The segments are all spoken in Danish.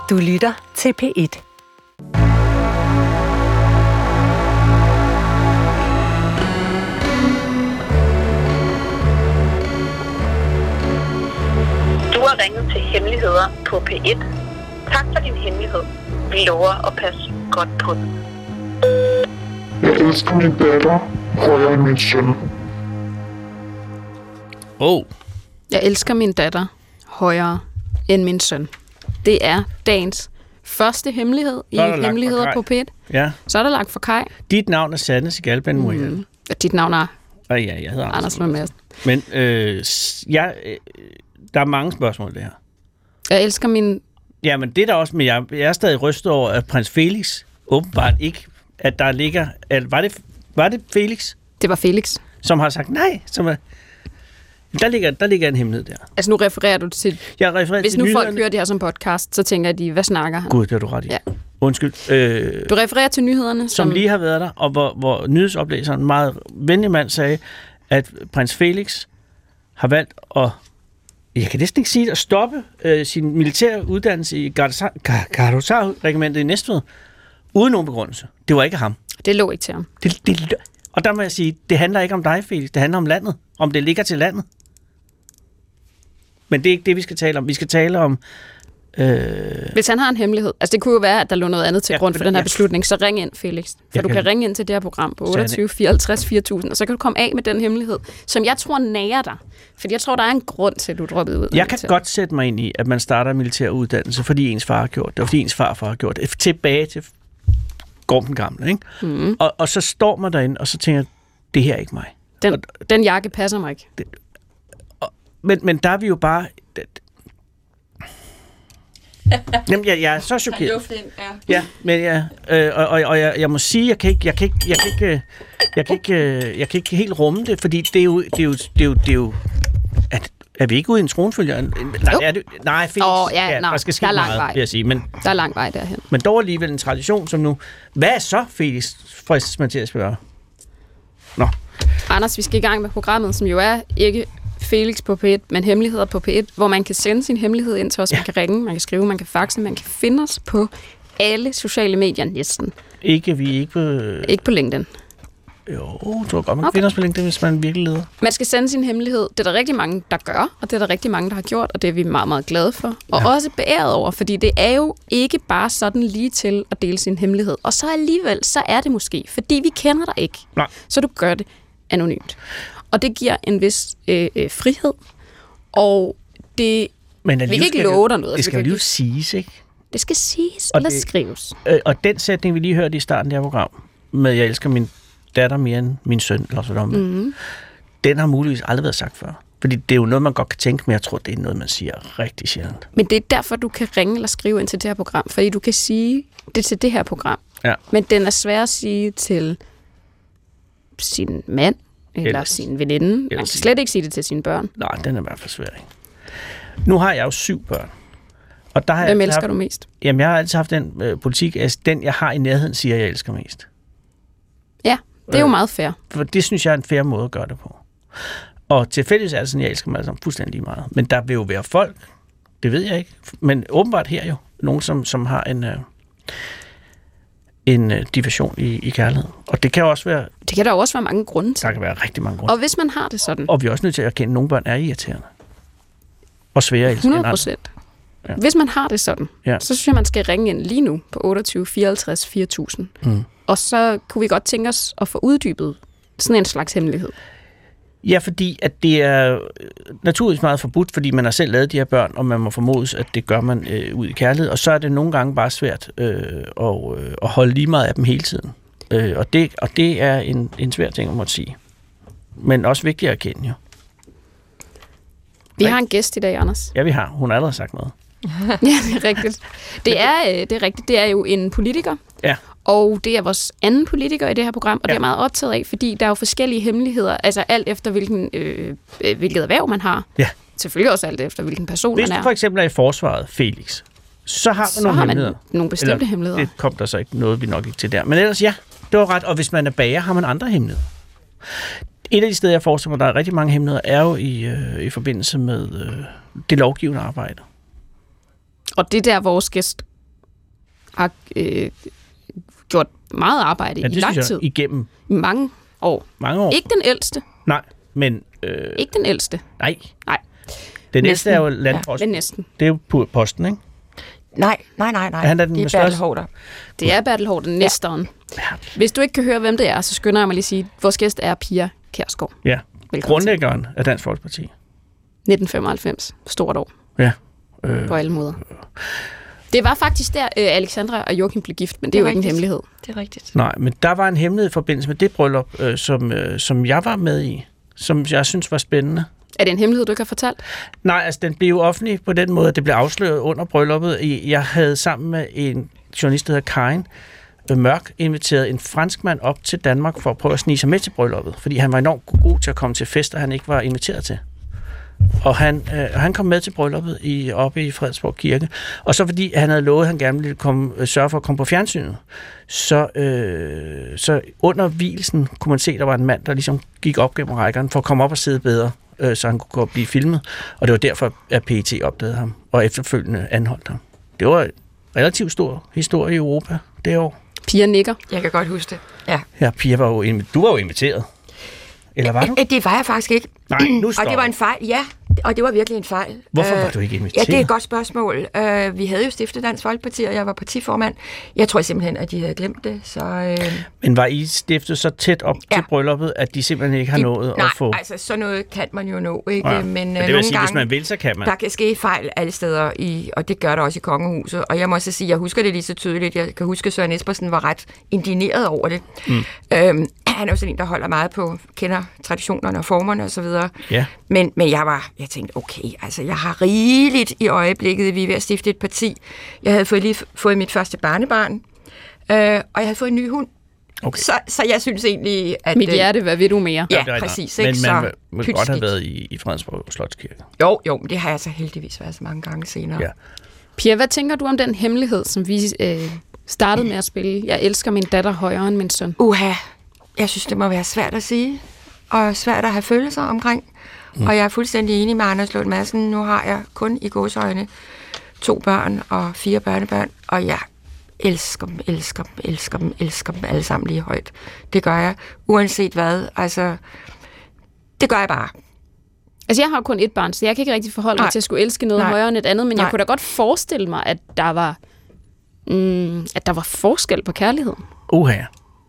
Du lytter til P1. Du har ringet til Hemmeligheder på P1. Tak for din hemmelighed. Vi lover at passe godt på den. Jeg elsker min datter højere end min søn. Jeg elsker min datter højere end min søn. Det er dagens første hemmelighed i Hemmeligheder på P1. Ja. Så er der lagt for Kaj. Dit navn er Sanne Sigalben Muriel. Dit navn er Ja, jeg hedder Anders Lund Madsen. Men der er mange spørgsmål i det her. Jeg elsker min... Ja, men det er der også, men jeg er stadig rystet over, at prins Felix åbenbart ikke, at der ligger... Var det Felix? Det var Felix. Som har sagt nej, der ligger en hemmelighed der. Altså nu refererer du til... Jeg refererer Hvis til nu nyhederne. folk hører det her som podcast, så tænker de, hvad snakker han? Gud, det har du ret i. Ja. Undskyld. Du refererer til nyhederne, som lige har været der, og hvor nyhedsoplæseren, en meget venlig mand, sagde, at prins Felix har valgt at, jeg kan næsten ikke sige det, at stoppe sin militære uddannelse i Gardehusarregimentet i Næstved, uden nogen begrundelse. Det var ikke ham. Det lå ikke til ham. Og der må jeg sige, det handler ikke om dig, Felix. Det handler om landet. Om det ligger til landet. Men det er ikke det, vi skal tale om. Vi skal tale om... Hvis han har en hemmelighed. Altså det kunne jo være, at der lå noget andet til grund for den her beslutning. Så ring ind, Felix. For du kan ringe ind til det her program på 28 54 4000, og så kan du komme af med den hemmelighed, som jeg tror nærer dig. Fordi jeg tror, der er en grund til, at du droppede ud. Jeg kan godt sætte mig ind i, at man starter militær uddannelse, fordi ens far har gjort det, og fordi ens farfar har gjort det. Tilbage til Gorm gamle, ikke? Mm. Og så står man derinde, og så tænker jeg, det her er ikke mig. Den jakke passer mig ikke. Men der er vi jo bare... Jamen, jeg er så chokeret. Ja, men og jeg må sige, jeg kan ikke helt rumme det, fordi det er jo er vi ikke ude i en tronfølger? Nej, Felix. Der skal ske meget, vil jeg sige. Men der er lang vej derhen. Men dog alligevel en tradition som nu. Hvad er så, Felix, fristes man til at spørge? Nå. Anders, vi skal i gang med programmet, som jo er ikke Felix på P1, men Hemmeligheder på P1, hvor man kan sende sin hemmelighed ind til os. Ja. Man kan ringe, man kan skrive, man kan faxe, man kan finde os på alle sociale medier næsten. Ikke på LinkedIn. Jo, du har godt, man kan finde os på LinkedIn, hvis man virkelig leder. Man skal sende sin hemmelighed. Det er der rigtig mange, der gør, og det er der rigtig mange, der har gjort, og det er vi meget, meget glade for. Og også beæret over, fordi det er jo ikke bare sådan lige til at dele sin hemmelighed. Og så alligevel, så er det måske, fordi vi kender dig ikke. Nej. Så du gør det anonymt. Og det giver en vis frihed, og det... Men vi kan ikke love dig noget. Det skal jo lige siges, ikke? Det skal siges, eller skrives. Og den sætning, vi lige hørte i starten af det her program, med jeg elsker min datter mere end min søn, eller sådan den har muligvis aldrig været sagt før. Fordi det er jo noget, man godt kan tænke, men jeg tror, det er noget, man siger rigtig sjældent. Men det er derfor, du kan ringe eller skrive ind til det her program, fordi du kan sige det til det her program. Ja. Men den er svær at sige til sin mand, eller sin veninde. Man kan slet ikke sige det til sine børn. Nej, den er i hvert fald svær, ikke? Nu har jeg jo 7 børn. Og der har Hvem elsker du mest? Jamen, jeg har altid haft den politik, at den, jeg har i nærheden, siger, jeg elsker mest. Ja, det er jo meget fair. For det synes jeg er en fair måde at gøre det på. Og tilfældigvis er det sådan, jeg elsker mig altså fuldstændig lige meget. Men der vil jo være folk, det ved jeg ikke, men åbenbart her jo, nogen, som har en diversion i kærlighed. Og det kan også være... Det kan der også være mange grunde til. Der kan være rigtig mange grunde. Og hvis man har det sådan... Og vi er også nødt til at erkende, at nogle børn er irriterende. Og svære 100%. Ja. Hvis man har det sådan, så synes jeg, man skal ringe ind lige nu på 28 54 4000. Og så kunne vi godt tænke os at få uddybet sådan en slags hemmelighed. Ja, fordi at det er naturligvis meget forbudt, fordi man har selv lavet de her børn, og man må formodes, at det gør man ud i kærlighed. Og så er det nogle gange bare svært at holde lige meget af dem hele tiden. Og det er en svær ting, at måtte sige. Men også vigtigt at erkende, jo. Vi har en gæst i dag, Anders. Ja, vi har. Hun har allerede sagt noget. Ja, det er rigtigt. Det er rigtigt. Det er jo en politiker. Ja. Og det er vores anden politiker i det her program, og det er meget optaget af, fordi der er jo forskellige hemmeligheder, altså alt efter hvilket erhverv man har. Ja. Selvfølgelig også alt efter hvilken person man er. Hvis du for eksempel er i forsvaret, Felix, så har man nogle hemmeligheder. Nogle bestemte hemmeligheder. Det kom der så ikke noget, vi nok ikke til der. Men ellers ja, det var ret. Og hvis man er bager, har man andre hemmeligheder. Et af de steder, jeg forestiller mig, der er rigtig mange hemmeligheder, er jo i forbindelse med det lovgivende arbejde. Og det der, vores gæst har gjort meget arbejde i lang tid. Igennem mange år. Ikke den ældste. Nej, men... ikke den ældste. Nej. Næsten. Den ældste er jo Landposten. Ja, næsten. Det er jo Posten, ikke? Nej. Han er den det er Bertel Haarder. Det er Bertel Haarder, næsteren. Ja. Hvis du ikke kan høre, hvem det er, så skynder jeg mig lige at sige, at vores gæst er Pia Kjærsgaard. Ja, grundlæggeren af Dansk Folkeparti. 1995. Stort år. Ja. På alle måder. Det var faktisk der, Alexandra og Joachim blev gift, men det er jo ikke en hemmelighed. Det er rigtigt. Nej, men der var en hemmelighed i forbindelse med det bryllup, som jeg var med i, som jeg synes var spændende. Er det en hemmelighed, du ikke har fortalt? Nej, altså den blev jo offentlig på den måde, at det blev afsløret under brylluppet. Jeg havde sammen med en journalist, der hedder Karin Mørk, inviteret en franskmand op til Danmark for at prøve at snige sig med til brylluppet, fordi han var enormt god til at komme til fester, han ikke var inviteret til. Og han kom med til brylluppet oppe i Fredensborg Kirke. Og så fordi han havde lovet, at han gerne ville sørge for at komme på fjernsynet, så under vielsen kunne man se, at der var en mand, der ligesom gik op gennem rækkerne for at komme op og sidde bedre, så han kunne blive filmet. Og det var derfor, at PET opdagede ham og efterfølgende anholdt ham. Det var en relativt stor historie i Europa det år. Pia nikker. Jeg kan godt huske det. Ja, Pia du var jo inviteret. Eller var du? Det var jeg faktisk ikke. Nej, nu står. Og det var en fejl, ja. Og det var virkelig en fejl. Hvorfor var du ikke inviteret? Ja, det er et godt spørgsmål. Vi havde jo stiftet Dansk Folkeparti, og jeg var partiformand. Jeg tror simpelthen, at de havde glemt det. Så, Men var I stiftet så tæt op til brylluppet, at de simpelthen ikke har nået at få... Nej, altså sådan noget kan man jo nå, ikke? Ja. Men det vil sige, hvis man vil, så kan man. Der kan ske fejl alle steder, og det gør der også i kongehuset. Og jeg må også sige, jeg husker det lige så tydeligt. Jeg kan huske, at Søren Espersen var ret indigneret over det. Han er jo sådan en, der holder meget på, kender traditionerne og formerne osv. Ja. Men jeg tænkte, okay, altså jeg har rigeligt i øjeblikket, vi er ved at stifte et parti. Jeg havde lige fået mit første barnebarn, og jeg havde fået en ny hund. Okay. Så jeg synes egentlig, at... Mit hjerte, hvad vil du mere? Ja, præcis. Men ikke? man må godt have været i Fredensborg Slotskirke. Jo, men det har jeg så heldigvis været så mange gange senere. Ja. Pia, hvad tænker du om den hemmelighed, som vi startede med at spille? Jeg elsker min datter højere end min søn. Jeg synes, det må være svært at sige, og svært at have følelser omkring. Og jeg er fuldstændig enig med Anders Lund Madsen. Nu har jeg kun i gåseøjne 2 børn og 4 børnebørn, og jeg elsker dem alle sammen lige højt. Det gør jeg, uanset hvad. Altså, det gør jeg bare. Altså, jeg har kun 1 barn, så jeg kan ikke rigtig forholde mig til at skulle elske noget højere end et andet, men jeg kunne da godt forestille mig, at der var forskel på kærligheden. Ja.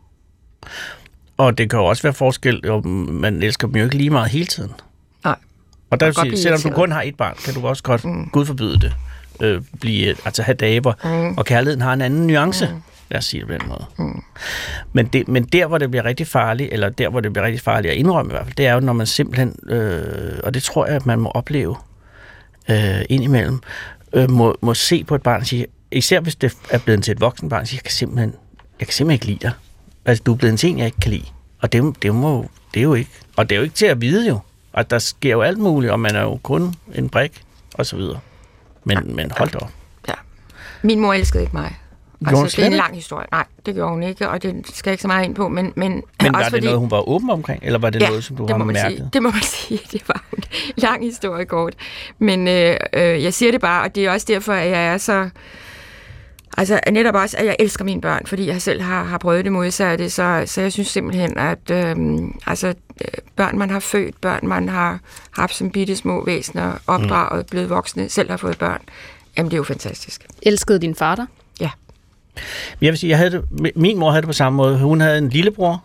Og det kan jo også være forskel, om man elsker dem jo ikke lige meget hele tiden. Nej. Og der vil sige, selvom du kun har 1 barn, kan du også godt, Gud forbyde det, have dage, og kærligheden har en anden nuance. Lad os sige det på den måde. Men der, hvor det bliver rigtig farligt, eller der, hvor det bliver rigtig farligt at indrømme i hvert fald, det er jo, når man simpelthen, og det tror jeg, at man må opleve indimellem, må se på et barn og sige, især hvis det er blevet til et voksen barn, siger, jeg kan simpelthen ikke lide dig. Altså, du er blevet en ting, jeg ikke kan lide. Og det er jo ikke. Og det er jo ikke til at vide jo. Og der sker jo alt muligt, og man er jo kun en brik, og så videre. Men hold da op. Ja. Min mor elskede ikke mig. Altså, det er en lang historie. Nej, det gjorde hun ikke, og det skal jeg ikke så meget ind på. Men var også det noget, hun var åben omkring? Eller var det noget, som du har mærket? Det må man sige. Det var en lang historie kort. Men jeg siger det bare, og det er også derfor, at jeg er så... Altså netop også, at jeg elsker mine børn, fordi jeg selv har prøvet det modsatte, så jeg synes simpelthen, at børn, man har født, børn, man har haft som bitte små væsener, opdraget, blevet voksne, selv har fået børn, jamen det er jo fantastisk. Elskede din far dig? Ja. Jeg vil sige, min mor havde det på samme måde. Hun havde en lillebror.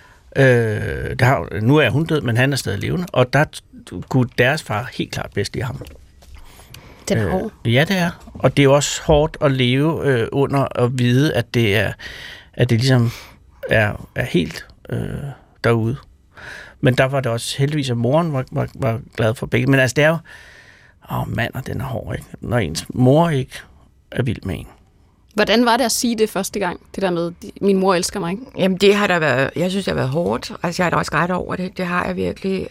Nu er hun død, men han er stadig levende, og der kunne deres far helt klart bedst lide ham. Det er hårdt. Ja, det er. Og det er også hårdt at leve under og vide, at det ligesom er helt derude. Men der var det også heldigvis, at moren var glad for begge. Men altså, det er jo... mand, og den er hård, ikke? Når ens mor ikke er vild med en. Hvordan var det at sige det første gang? Det der med, min mor elsker mig, ikke? Jamen, det har der været... Jeg synes, det har været hårdt. Altså, jeg har da også grædt over det. Det har jeg virkelig.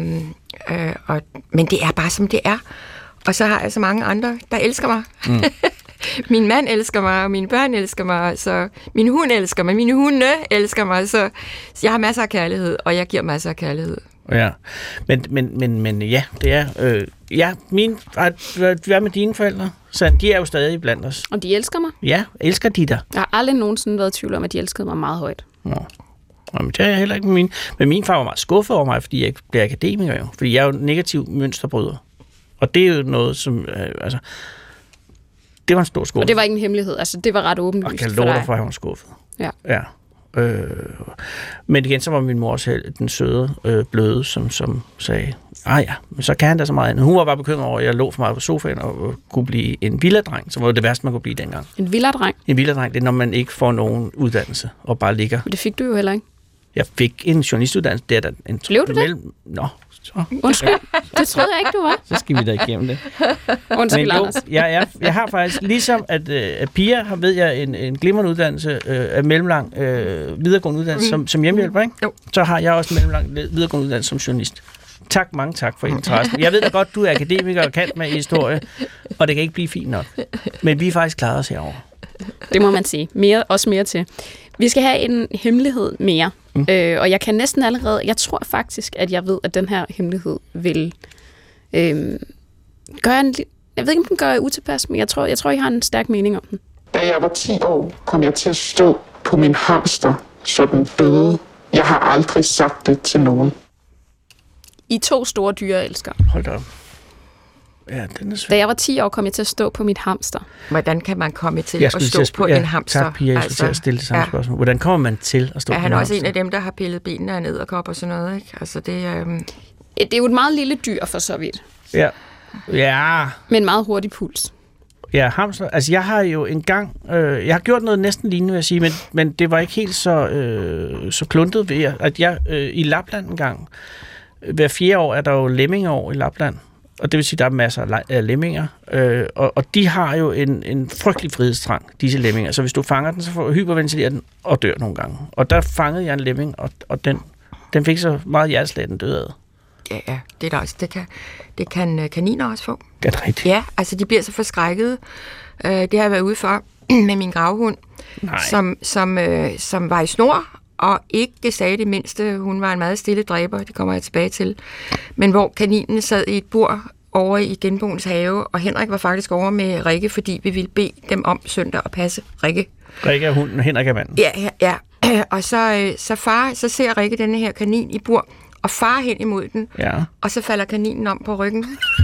Men det er bare, som det er. Og så har jeg så mange andre, der elsker mig. Min mand elsker mig, og mine børn elsker mig, så min hund elsker mig, mine hunde elsker mig, så jeg har masser af kærlighed, og jeg giver masser af kærlighed. Ja, men ja, det er... hvad med dine forældre? Så de er jo stadig blandt os. Og de elsker mig? Ja, elsker de dig? Jeg har aldrig nogensinde været i tvivl om, at de elskede mig meget højt. Nå. Jamen, det er jeg heller ikke med min. Men min far var meget skuffet over mig, fordi jeg ikke blev akademiker jo. Fordi jeg er jo negativ mønsterbryder. Og det er jo noget, som... det var en stor skuffelse. Og det var ikke en hemmelighed. Altså, det var ret åbenlyst for dig. Og kan love dig for, at han var skuffet. Ja. Men igen, så var min mor selv den søde, bløde, som sagde, ja, men så kan han da så meget andet. Hun var bare bekymret over, at jeg lå for meget på sofaen og kunne blive en villadreng, som var det værste, man kunne blive dengang. En villadreng? En villadreng, det er, når man ikke får nogen uddannelse og bare ligger. Men det fik du jo heller ikke. Jeg fik en journalistuddannelse. Det er der en blev du det? Nå, så. Undskyld, det troede jeg ikke, du var. Så skal vi da igennem det. Undskyld, Anders. Jeg har faktisk, ligesom at Pia har, ved jeg, en glimrende uddannelse af mellemlang videregående uddannelse som hjemmehjælper, ikke? Jo. Så har jeg også mellemlang videregående uddannelse som journalist. Mange tak for interessen. Jeg ved da godt, du er akademiker og kan med historie, og det kan ikke blive fint nok. Men vi er faktisk klaret os herovre. Det må man sige. Også mere til. Vi skal have en hemmelighed mere. Og jeg kan næsten allerede... Jeg tror faktisk, at jeg ved, at den her hemmelighed vil gøre en... Jeg ved ikke, om den gør utilpas, men jeg tror, jeg har en stærk mening om den. Da jeg var 10 år, kom jeg til at stå på min hamster, så den døde. Jeg har aldrig sagt det til nogen. I 2 store dyreelskere. Hold da op. Ja, den er svært. Da jeg var 10 år, kom jeg til at stå på mit hamster. Hvordan kan man komme til at stå på en hamster? Tak, Pia, jeg skulle til at stille det samme spørgsmål. Hvordan kommer man til at stå på en hamster? Er han også en af dem, der har pillet benene af edderkop og sådan noget, ikke? Altså, det er jo et meget lille dyr for så vidt. Ja. Med en meget hurtig puls. Ja, hamster. Altså, jeg har jo engang... jeg har gjort noget næsten lignende, vil jeg sige, men det var ikke helt så kluntet ved, at jeg i Lapland engang... Hver 4 år er der jo lemmingeår i Lapland. Og det vil sige, at der er masser af lemminger. Og de har jo en frygtelig frihedstrang, disse lemminger. Så hvis du fanger den, så hyperventilerer den og dør nogle gange. Og der fangede jeg en lemming, og den fik så meget hjerteslag, den døde af. Ja, det er der også. Det kan kaniner også få. Det er rigtigt. Ja, altså de bliver så forskrækkede. Det har jeg været ude for med min gravhund, som var i snor, og ikke sagde det mindste. Hun var en meget stille dræber, det kommer jeg tilbage til. Men hvor kaninen sad i et bur over i genboens have, og Henrik var faktisk over med Rikke, fordi vi ville bede dem om søndag at passe Rikke. Rikke er hunden, Henrik er manden. Ja. Og så ser Rikke denne her kanin i bur, og far hen imod den, og så falder kaninen om på ryggen,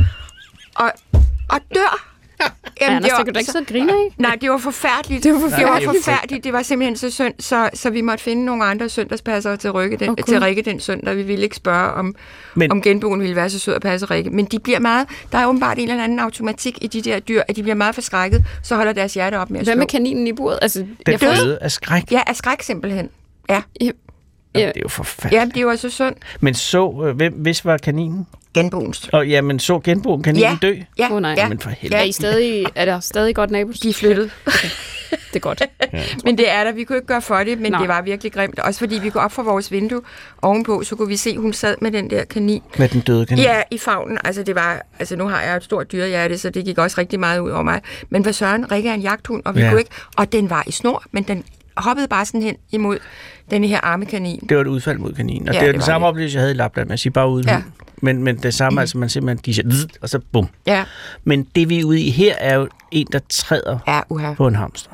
og dør. Jamen, Anders, det kan du ikke så grine af? Nej, det var forfærdeligt. Det var forfærdeligt. Det var simpelthen så synd, så vi måtte finde nogle andre søndagspassere til Rikke den søndag. Vi ville ikke spørge, om genboen ville være så sød at passe Rikke. Men de bliver meget... Der er åbenbart en eller anden automatik i de der dyr, at de bliver meget forskrækket, så holder deres hjerte op med at slå. Hvad med kaninen i buret? Altså, den døde af skræk? Ja, af skræk simpelthen. Ja. Det er jo forfærdeligt. Ja, det var så synd. Men hvis var kaninen? Genboens. Men så genboen kaninen dø? Ja. Nej. Ja. Men for helvede. Er der stadig godt nabos? De er flyttet. Okay. Det er godt. Men det er der. Vi kunne ikke gøre for det, men det var virkelig grimt. Også fordi vi går op fra vores vindue ovenpå, så kunne vi se, hun sad med den der kanin. Med den døde kanin? Ja, i favnen. Altså nu har jeg et stort dyrehjerte, så det gik også rigtig meget ud over mig. Men hvad søren, Rikke er en jagthund, og vi kunne ikke... Og den var i snor, men den hoppede bare sådan hen imod denne her arme kanin. Det var et udfald mod kaninen. Og det er den samme oplevelse, jeg havde i Lapland. Man siger bare uden hund. Men det samme, altså man simpelthen, de siger, og så bum. Ja. Men det vi er ude i her, er jo en, der træder på en hamster.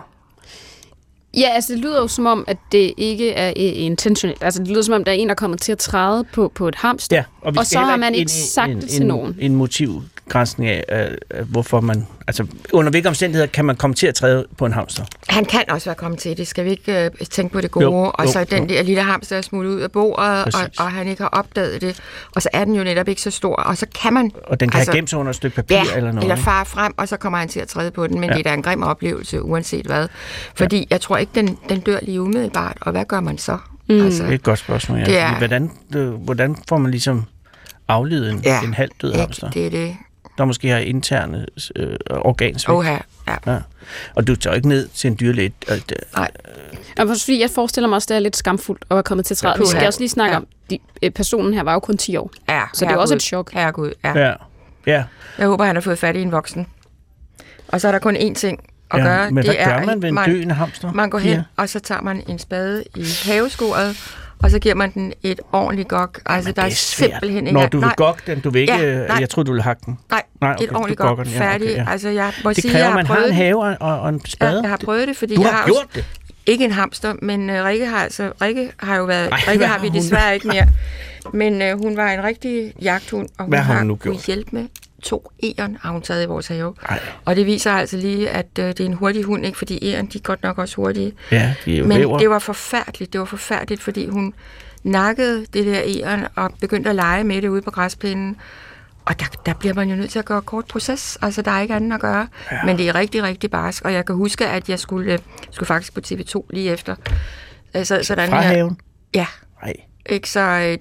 Ja, altså det lyder jo som om, at det ikke er intentionelt. Altså det lyder som om, der er en, der kommer til at træde på et hamster. Ja, og så har man ikke sagt det til nogen. En motivgrænsning af, hvorfor man... Altså under hvilke omstændigheder kan man komme til at træde på en hamster? Han kan også være kommet til det. Skal vi ikke tænke på det gode? Den der lille hamster er smuttet ud af bordet, og han ikke har opdaget det. Og så er den jo netop ikke så stor, og så kan man... Og den kan have gemt sig under et stykke papir eller noget. Eller fare frem, og så kommer han til at træde på den. Men det er da en grim oplevelse, uanset hvad. Fordi jeg tror ikke, den dør lige umiddelbart. Og hvad gør man så? Altså, det er et godt spørgsmål. Ja. Hvordan får man ligesom aflevet en halvt død hamster? Det er det. Der måske har interne organsvigt. Ja. Og du tager ikke ned til en dyrlæge? Nej. Fordi jeg forestiller mig også, det er lidt skamfuldt at være kommet til træet. Vi skal også lige snakke om, personen her var jo kun 10 år. Ja, så det er også et chok. Herregud, ja. Jeg håber, han har fået fat i en voksen. Og så er der kun én ting at gøre. Men hvad gør man ved en døende hamster? Man går hen, og så tager man en spade i haveskuret, og så giver man den et ordentligt gok. Altså, der er simpelthen ikke... Når du vil gokke den, du vil ikke... jeg tror du vil hakke den. Nej, okay, et ordentligt gok, færdig. Ja, okay, ja. Altså, jeg må det sige, kræver, jeg man har en have og en spade. Ja, jeg har prøvet det, fordi du jeg har gjort det? Ikke en hamster, men Rikke har jo været... Rikke har vi desværre ikke mere. Men hun var en rigtig jagthund, og hun har kunnet hjælpe med 2 egern, har hun taget i vores have. Ej. Og det viser altså lige, at det er en hurtig hund, ikke? Fordi egern, de er godt nok også hurtige. Ja, de er jo men væver. Det var forfærdeligt, fordi hun nakkede det der egern og begyndte at lege med det ude på græsplænen. Og der bliver man jo nødt til at gøre kort proces. Altså, der er ikke andet at gøre. Ja. Men det er rigtig, rigtig barsk. Og jeg kan huske, at jeg skulle faktisk på TV2 lige efter. Sådan fra haven? Ja. Ej. Ikke, så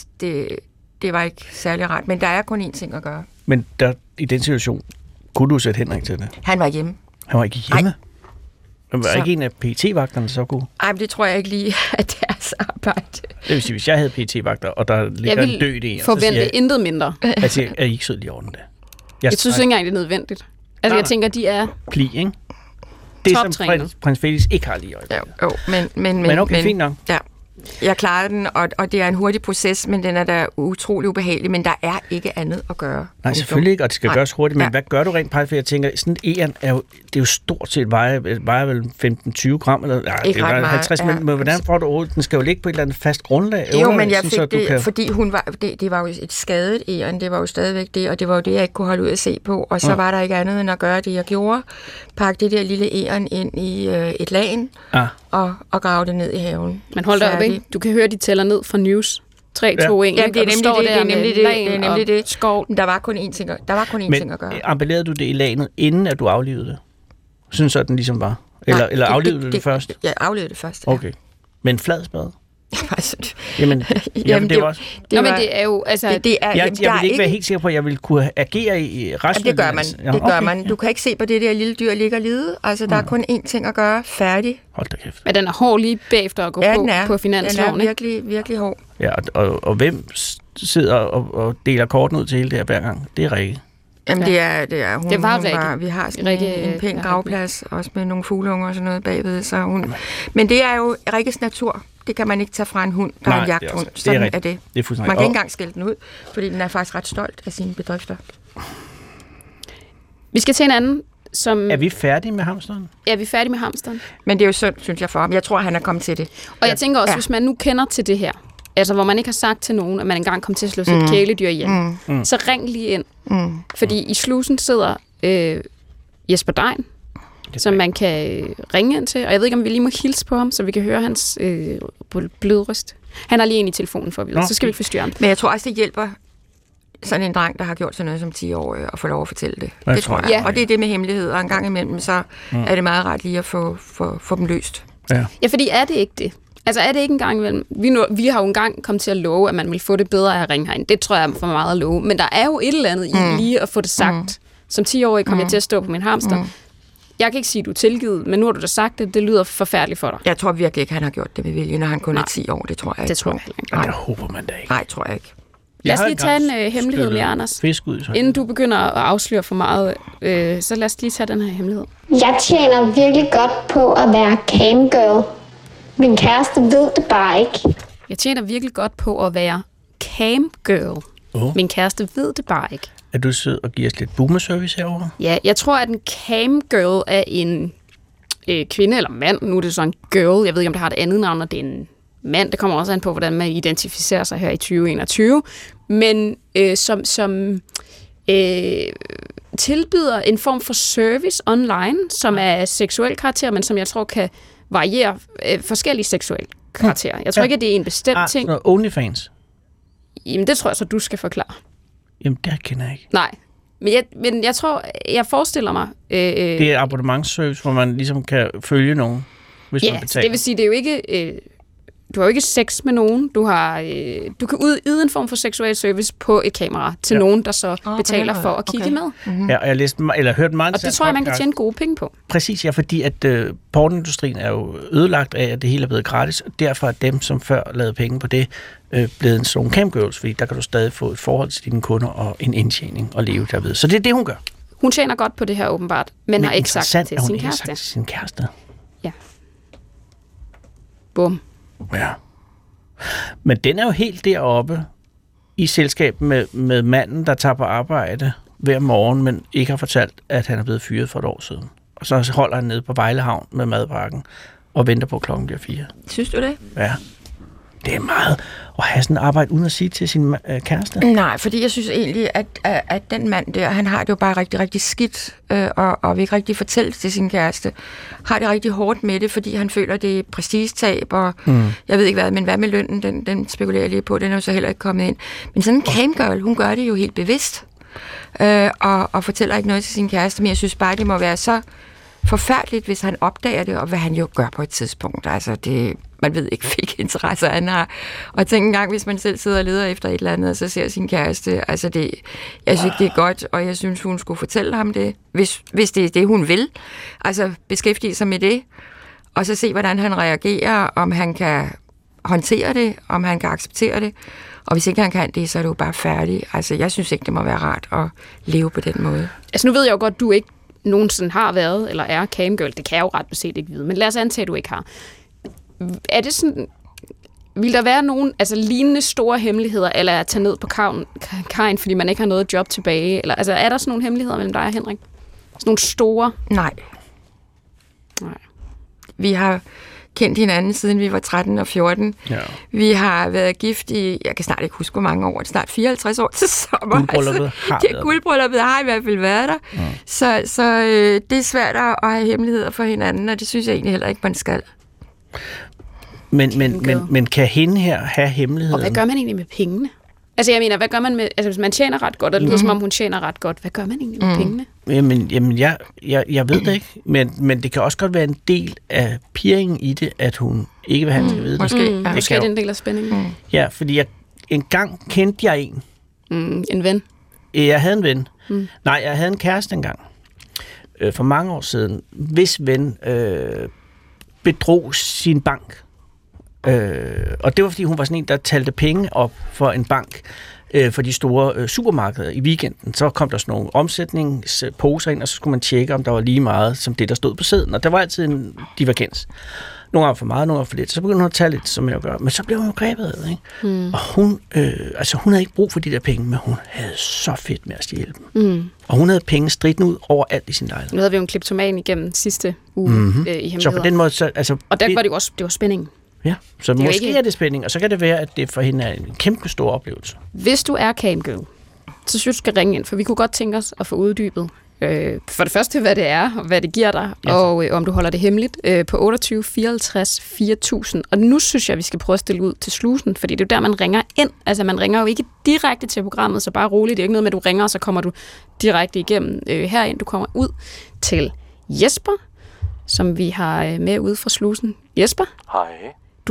det var ikke særlig rart. Men der er kun én ting at gøre. Men i den situation, kunne du sætte Henrik til det? Han var hjemme. Han var ikke hjemme? Men var ikke en af PET-vagterne så god? Nej, men det tror jeg ikke lige, at deres arbejde. Det vil sige, hvis jeg havde PET-vagter, og der ligger en død i en, så siger jeg... intet mindre. Altså, er I ikke sød lige ordentligt det? Jeg synes ikke engang, det er nødvendigt. Altså, jeg tænker, de er... Pli, ikke? Det som prins Felix ikke har lige i øjeblikket. Jo, men okay, fint nok. Ja. Jeg klarer den, og det er en hurtig proces, men den er da utrolig ubehagelig, men der er ikke andet at gøre. Nej, selvfølgelig ikke, og det skal gøres hurtigt, men hvad gør du rent faktisk? For jeg tænker, sådan en egern det er jo stort set vejer vel 15-20 gram, eller det er 50, men hvordan får du overhovedet? Den skal jo ligge på et eller andet fast grundlag. Jo, men jeg fik det, fordi det var jo et skadet egern, det var jo stadigvæk det, og det var jo det, jeg ikke kunne holde ud at se på, og så var der ikke andet end at gøre det, jeg gjorde. Pakke det der lille egern ind i et lagen, og grave det ned i haven. Men hold da op, ikke? Du kan høre, de tæller ned fra news. 3, 2, 1. Ja, det er nemlig det. Skov. Der var kun én ting at gøre. Men appellerede du det i lagenet, inden at du aflivede det? Synes så, at den ligesom var? Eller aflivede du det først? Jeg aflivede det først, ja. Okay. Men flad spade? Jamen, det var også... men det er jo... Altså, jeg vil ikke være helt sikker på, at jeg vil kunne agere i resten. Det gør man. Det gør man. Du kan ikke se på det der lille dyr ligger og lide. Altså, der er kun én ting at gøre. Færdig. Hold da kæft. Men den er hård lige bagefter at gå på finansloven, den er virkelig, virkelig hård. Ja, og hvem sidder og deler korten ud til hele det her hver gang? Det er Rikke. Jamen, det er hun. Det var Rikke. Vi har sådan en pæn gravplads, også med nogle fugleunger og sådan noget bagved. Så hun... Men det er jo Rikkes natur. Det kan man ikke tage fra en hund, der er en jagthund. Sådan er det. Man kan ikke engang skælde den ud, fordi den er faktisk ret stolt af sine bedrifter. Vi skal til en anden, som... Er vi færdige med hamsteren? Ja, vi er færdige med hamsteren. Men det er jo synd, synes jeg, for ham. Jeg tror, han er kommet til det. Og jeg tænker også, hvis man nu kender til det her, altså hvor man ikke har sagt til nogen, at man engang kom til at slå sit kæledyr ihjel, så ring lige ind. Fordi i slusen sidder Jesper Dein, som man kan ringe ind til. Og jeg ved ikke, om vi lige må hilse på ham, så vi kan høre hans blødrøst. Han har lige en i telefonen for at vide, så skal vi ikke forstyrre ham. Men jeg tror også, det hjælper sådan en dreng, der har gjort sådan noget som 10-årig, at få lov at fortælle det. Det tror jeg. Ja. Og det er det med hemmeligheder. En gang imellem, så er det meget rart lige at få dem løst. Ja, fordi er det ikke det? Altså er det ikke en gang imellem? Vi har jo engang kommet til at love, at man vil få det bedre af at ringe herind. Det tror jeg er for meget at love. Men der er jo et eller andet i lige at få det sagt. Som 10-årig kom jeg til at stå på min hamster. Jeg kan ikke sige, at du er tilgivet, men nu har du da sagt det. Det lyder forfærdeligt for dig. Jeg tror virkelig ikke, han har gjort det med vilje, når han kun er 10 år. Det tror jeg ikke. Det tror jeg ikke. Nej, det håber man da ikke. Nej, tror jeg ikke. Lad os lige tage en hemmelighed med Anders. Inden du begynder at afsløre for meget, så lad os lige tage den her hemmelighed. Jeg tjener virkelig godt på at være camgirl. Min kæreste ved det bare ikke. Jeg tjener virkelig godt på at være camgirl. Min kæreste ved det bare ikke. Er du sød og giver os lidt boomerservice herovre? Ja, jeg tror, at en camgirl er en kvinde eller mand. Nu er det så en girl. Jeg ved ikke, om det har et andet navn, og det er en mand. Det kommer også an på, hvordan man identificerer sig her i 2021. Men som tilbyder en form for service online, som er seksuel karakter, men som jeg tror kan variere forskellige seksuelle karakterer. Jeg tror ikke, at det er en bestemt ting. OnlyFans? Jamen, det tror jeg så, du skal forklare. Jamen, det kender jeg ikke. Nej, men jeg tror, jeg forestiller mig... det er abonnementsservice, hvor man ligesom kan følge nogen, hvis man betaler. Det vil sige, det er jo ikke... Du har jo ikke sex med nogen. Du kan yde en form for seksuel service på et kamera til nogen, der så betaler for at kigge med. Mm-hmm. Ja, og jeg hørte meget. Og det tror jeg, man kan tjene gode penge på. Præcis, ja, fordi at pornindustrien er jo ødelagt af, at det hele er blevet gratis. Og derfor er dem, som før lavede penge på det, blevet en sådan camgirls, fordi der kan du stadig få et forhold til dine kunder og en indtjening og leve derved. Så det er det, hun gør. Hun tjener godt på det her åbenbart, men har ikke sagt til sin kæreste. Sagt til sin kæreste. Ja. Bum. Ja. Men den er jo helt deroppe i selskab med manden, der tager på arbejde hver morgen, men ikke har fortalt, at han er blevet fyret for et år siden. Og så holder han nede på Vejlehavn med madpakken og venter på, at klokken bliver 4. Synes du det? Ja. Det er meget at have sådan et arbejde uden at sige til sin kæreste. Nej, fordi jeg synes egentlig, at den mand der, han har det jo bare rigtig, rigtig skidt, og vil ikke rigtig fortælle til sin kæreste. Har det rigtig hårdt med det, fordi han føler, det er prestigetab, og jeg ved ikke hvad, men hvad med lønnen, den spekulerer jeg lige på, den er jo så heller ikke kommet ind. Men sådan en camgirl, hun gør det jo helt bevidst, og fortæller ikke noget til sin kæreste, men jeg synes bare, det må være så forfærdeligt, hvis han opdager det, og hvad han jo gør på et tidspunkt. Altså, man ved ikke, hvilke interesser han har. Og tænk engang, hvis man selv sidder og leder efter et eller andet, og så ser sin kæreste. Altså, jeg synes ikke, det er godt, og jeg synes, hun skulle fortælle ham det, hvis det er det, hun vil. Altså, beskæftige sig med det, og så se, hvordan han reagerer, om han kan håndtere det, om han kan acceptere det. Og hvis ikke han kan det, så er det jo bare færdigt. Altså, jeg synes ikke, det må være rart at leve på den måde. Altså, nu ved jeg jo godt, du ikke nogensinde har været, eller er camgirl. Det kan jeg jo ret beset ikke vide, men lad os antage, at du ikke har. Er det sådan, vil der være nogen lignende store hemmeligheder, eller at tage ned på kajen, fordi man ikke har noget job tilbage? Eller, altså, er der sådan nogle hemmeligheder mellem dig og Henrik? Sådan nogle store? Nej. Vi har kendt hinanden, siden vi var 13 og 14. Ja. Vi har været gift i, jeg kan snart ikke huske, hvor mange år, snart 54 år til sommer. Guldbrylluppet har i hvert fald været der. Ja. Så det er svært at have hemmeligheder for hinanden, og det synes jeg egentlig heller ikke, man skal. Men kan hende her have hemmeligheden? Og hvad gør man egentlig med pengene? Altså, jeg mener, hvad gør man med... Altså, hvis man tjener ret godt, og det lyder som om, hun tjener ret godt, hvad gør man egentlig med pengene? Jamen jeg ved det ikke, men det kan også godt være en del af pirringen i det, at hun ikke vil have, skal vide det. Måske er det en del af spændingen. Ja, fordi engang kendte jeg en. En ven? Jeg havde en ven. Nej, jeg havde en kæreste engang. For mange år siden. Hvis ven bedrog sin bank. Og det var, fordi hun var sådan en, der talte penge op for en bank for de store supermarkeder i weekenden. Så kom der sådan nogle omsætningsposer ind, og så skulle man tjekke, om der var lige meget som det, der stod på sedlen. Og der var altid en divergens. Nogle var for meget, nogle var for lidt. Så begyndte hun at tage lidt, som jeg gør. Men så blev hun jo grebet af, ikke? Og hun havde ikke brug for de der penge, men hun havde så fedt med at stjæle dem. Og hun havde penge stridende ud overalt i sin lejlighed. Nu havde vi jo en kliptoman igennem sidste uge i hemmeligheder. Så på den måde... og der var det jo også, det var spændingen. Ja, så det måske ikke... er det spænding, og så kan det være, at det for hende er en kæmpe stor oplevelse. Hvis du er camgirl, så synes du skal ringe ind, for vi kunne godt tænke os at få uddybet for det første, hvad det er, og hvad det giver dig, og om du holder det hemmeligt på 28 54 4000. Og nu synes jeg, vi skal prøve at stille ud til slusen, fordi det er jo der, man ringer ind. Altså, man ringer jo ikke direkte til programmet, så bare roligt. Det er ikke noget med, at du ringer, og så kommer du direkte igennem herind. Du kommer ud til Jesper, som vi har med ude fra slusen. Jesper? Hej.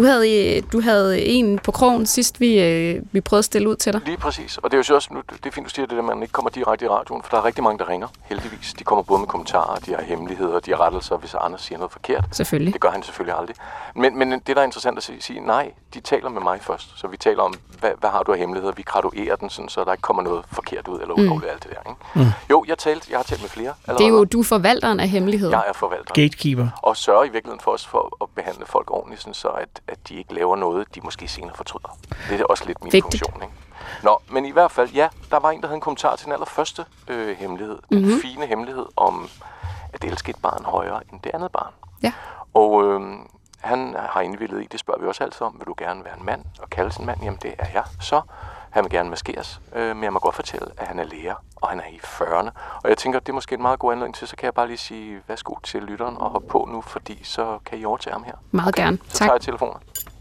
Du havde en på krogen sidst, vi prøvede at stille ud til dig. Lige præcis. Og det er jo så også, det er fint, du siger det, at man ikke kommer direkte i radioen, for der er rigtig mange, der ringer, heldigvis. De kommer både med kommentarer, de har hemmeligheder, de har rettelser, hvis Anders siger noget forkert. Selvfølgelig. Det gør han selvfølgelig aldrig. Men det, der er interessant at sige, nej, de taler med mig først. Så vi taler om, hvad har du af hemmeligheder? Vi graduerer den, sådan, så der ikke kommer noget forkert ud, eller ulovligt alt det der. Ikke? Jo, jeg har talt med flere. Allerede. Det er jo, du er forvalteren af hemmeligheder. Jeg er forvalteren. Gatekeeper. Og sørger i virkeligheden for os for at behandle folk ordentligt, sådan, så at de ikke laver noget, de måske senere fortryder. Det er også lidt min funktion, ikke? Nå, men i hvert fald, ja, der var en, der havde en kommentar til den allerførste hemmelighed. Den fine hemmelighed om at elske et barn højere end det andet barn. Ja. Og han har indvildet i, det spørger vi også altid om, vil du gerne være en mand og kalde sin mand? Jamen, det er jeg. Så han vil gerne maskeres, men jeg må godt fortælle, at han er lærer, og han er i 40'erne. Og jeg tænker, det er måske en meget god anledning til, så kan jeg bare lige sige værsgo til lytteren og hoppe på nu, fordi så kan I overtage ham her. Meget gerne. Så tager jeg telefonen.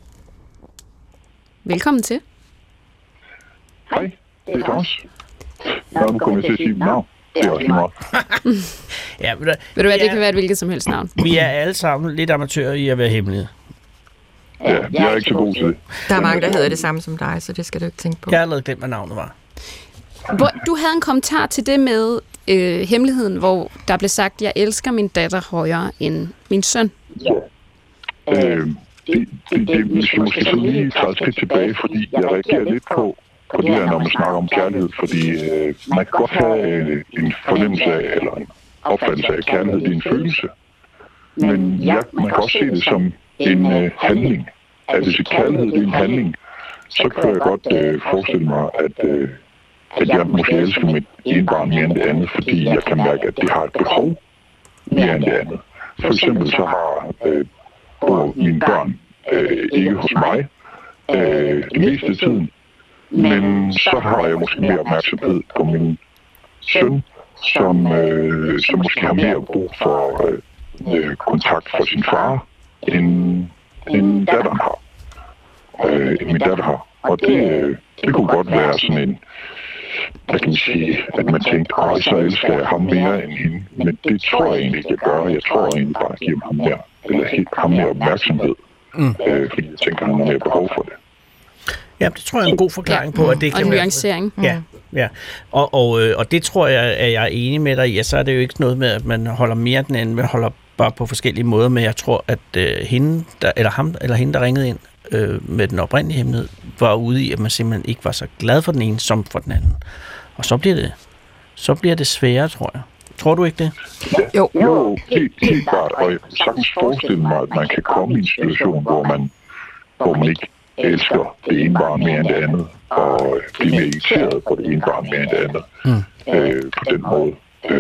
Velkommen til. Hej, det er Claus. Nu kommer jeg til at sige navn. Det er også meget. Ja, ved du hvad, det kan være et hvilket som helst navn. Vi er alle sammen lidt amatører i at være hemmelige. Ja, jeg er ikke så god til det. Der er mange, der hedder det samme som dig, så det skal du ikke tænke på. Jeg har allerede glemt, hvad navnet var. Du havde en kommentar til det med hemmeligheden, hvor der blev sagt, jeg elsker min datter højere end min søn. Ja. Det skal måske så lige tage et skridt tilbage, fordi jeg reagerer lidt på det her, når man snakker om kærlighed, fordi man kan godt have en fornemmelse af, eller en opfattelse af, at kærlighed er en følelse. Men ja, man kan også se det som en handling. at hvis kærlighed det er en handling, så kan jeg godt forestille mig, at jeg måske elsker mit ene barn mere end det andet, fordi jeg kan mærke, at det har et behov mere end det andet. For eksempel så bor mine børn ikke hos mig det meste af tiden, men så har jeg måske mere opmærksomhed på min søn, som måske har mere brug for kontakt fra sin far, end datteren har. End min datter har. Og det kunne godt være sådan en, hvad kan man sige, at man tænkte, så elsker jeg ham mere end hende. Men det tror jeg egentlig ikke, jeg gør. Jeg tror egentlig bare, at jeg giver ham mere opmærksomhed. Fordi jeg tænker, han har mere behov for det. Ja, det tror jeg er en god forklaring på, at det kan være... Og nuancering. Ja. Og det tror jeg, at jeg er enig med dig i. Ja, så er det jo ikke noget med, at man holder mere den anden, man holder bare på forskellige måder, men jeg tror, at hende, hende, der ringede ind med den oprindelige hemmelighed, var ude i, at man simpelthen ikke var så glad for den ene, som for den anden. Og så bliver det sværere, tror jeg. Tror du ikke det? Jo, helt klart. Og jeg kan sagtens forestille mig, at man kan komme i en situation, hvor man ikke elsker det ene barn mere end det andet, og bliver mere irriteret på det ene barn mere end det andet. På den måde.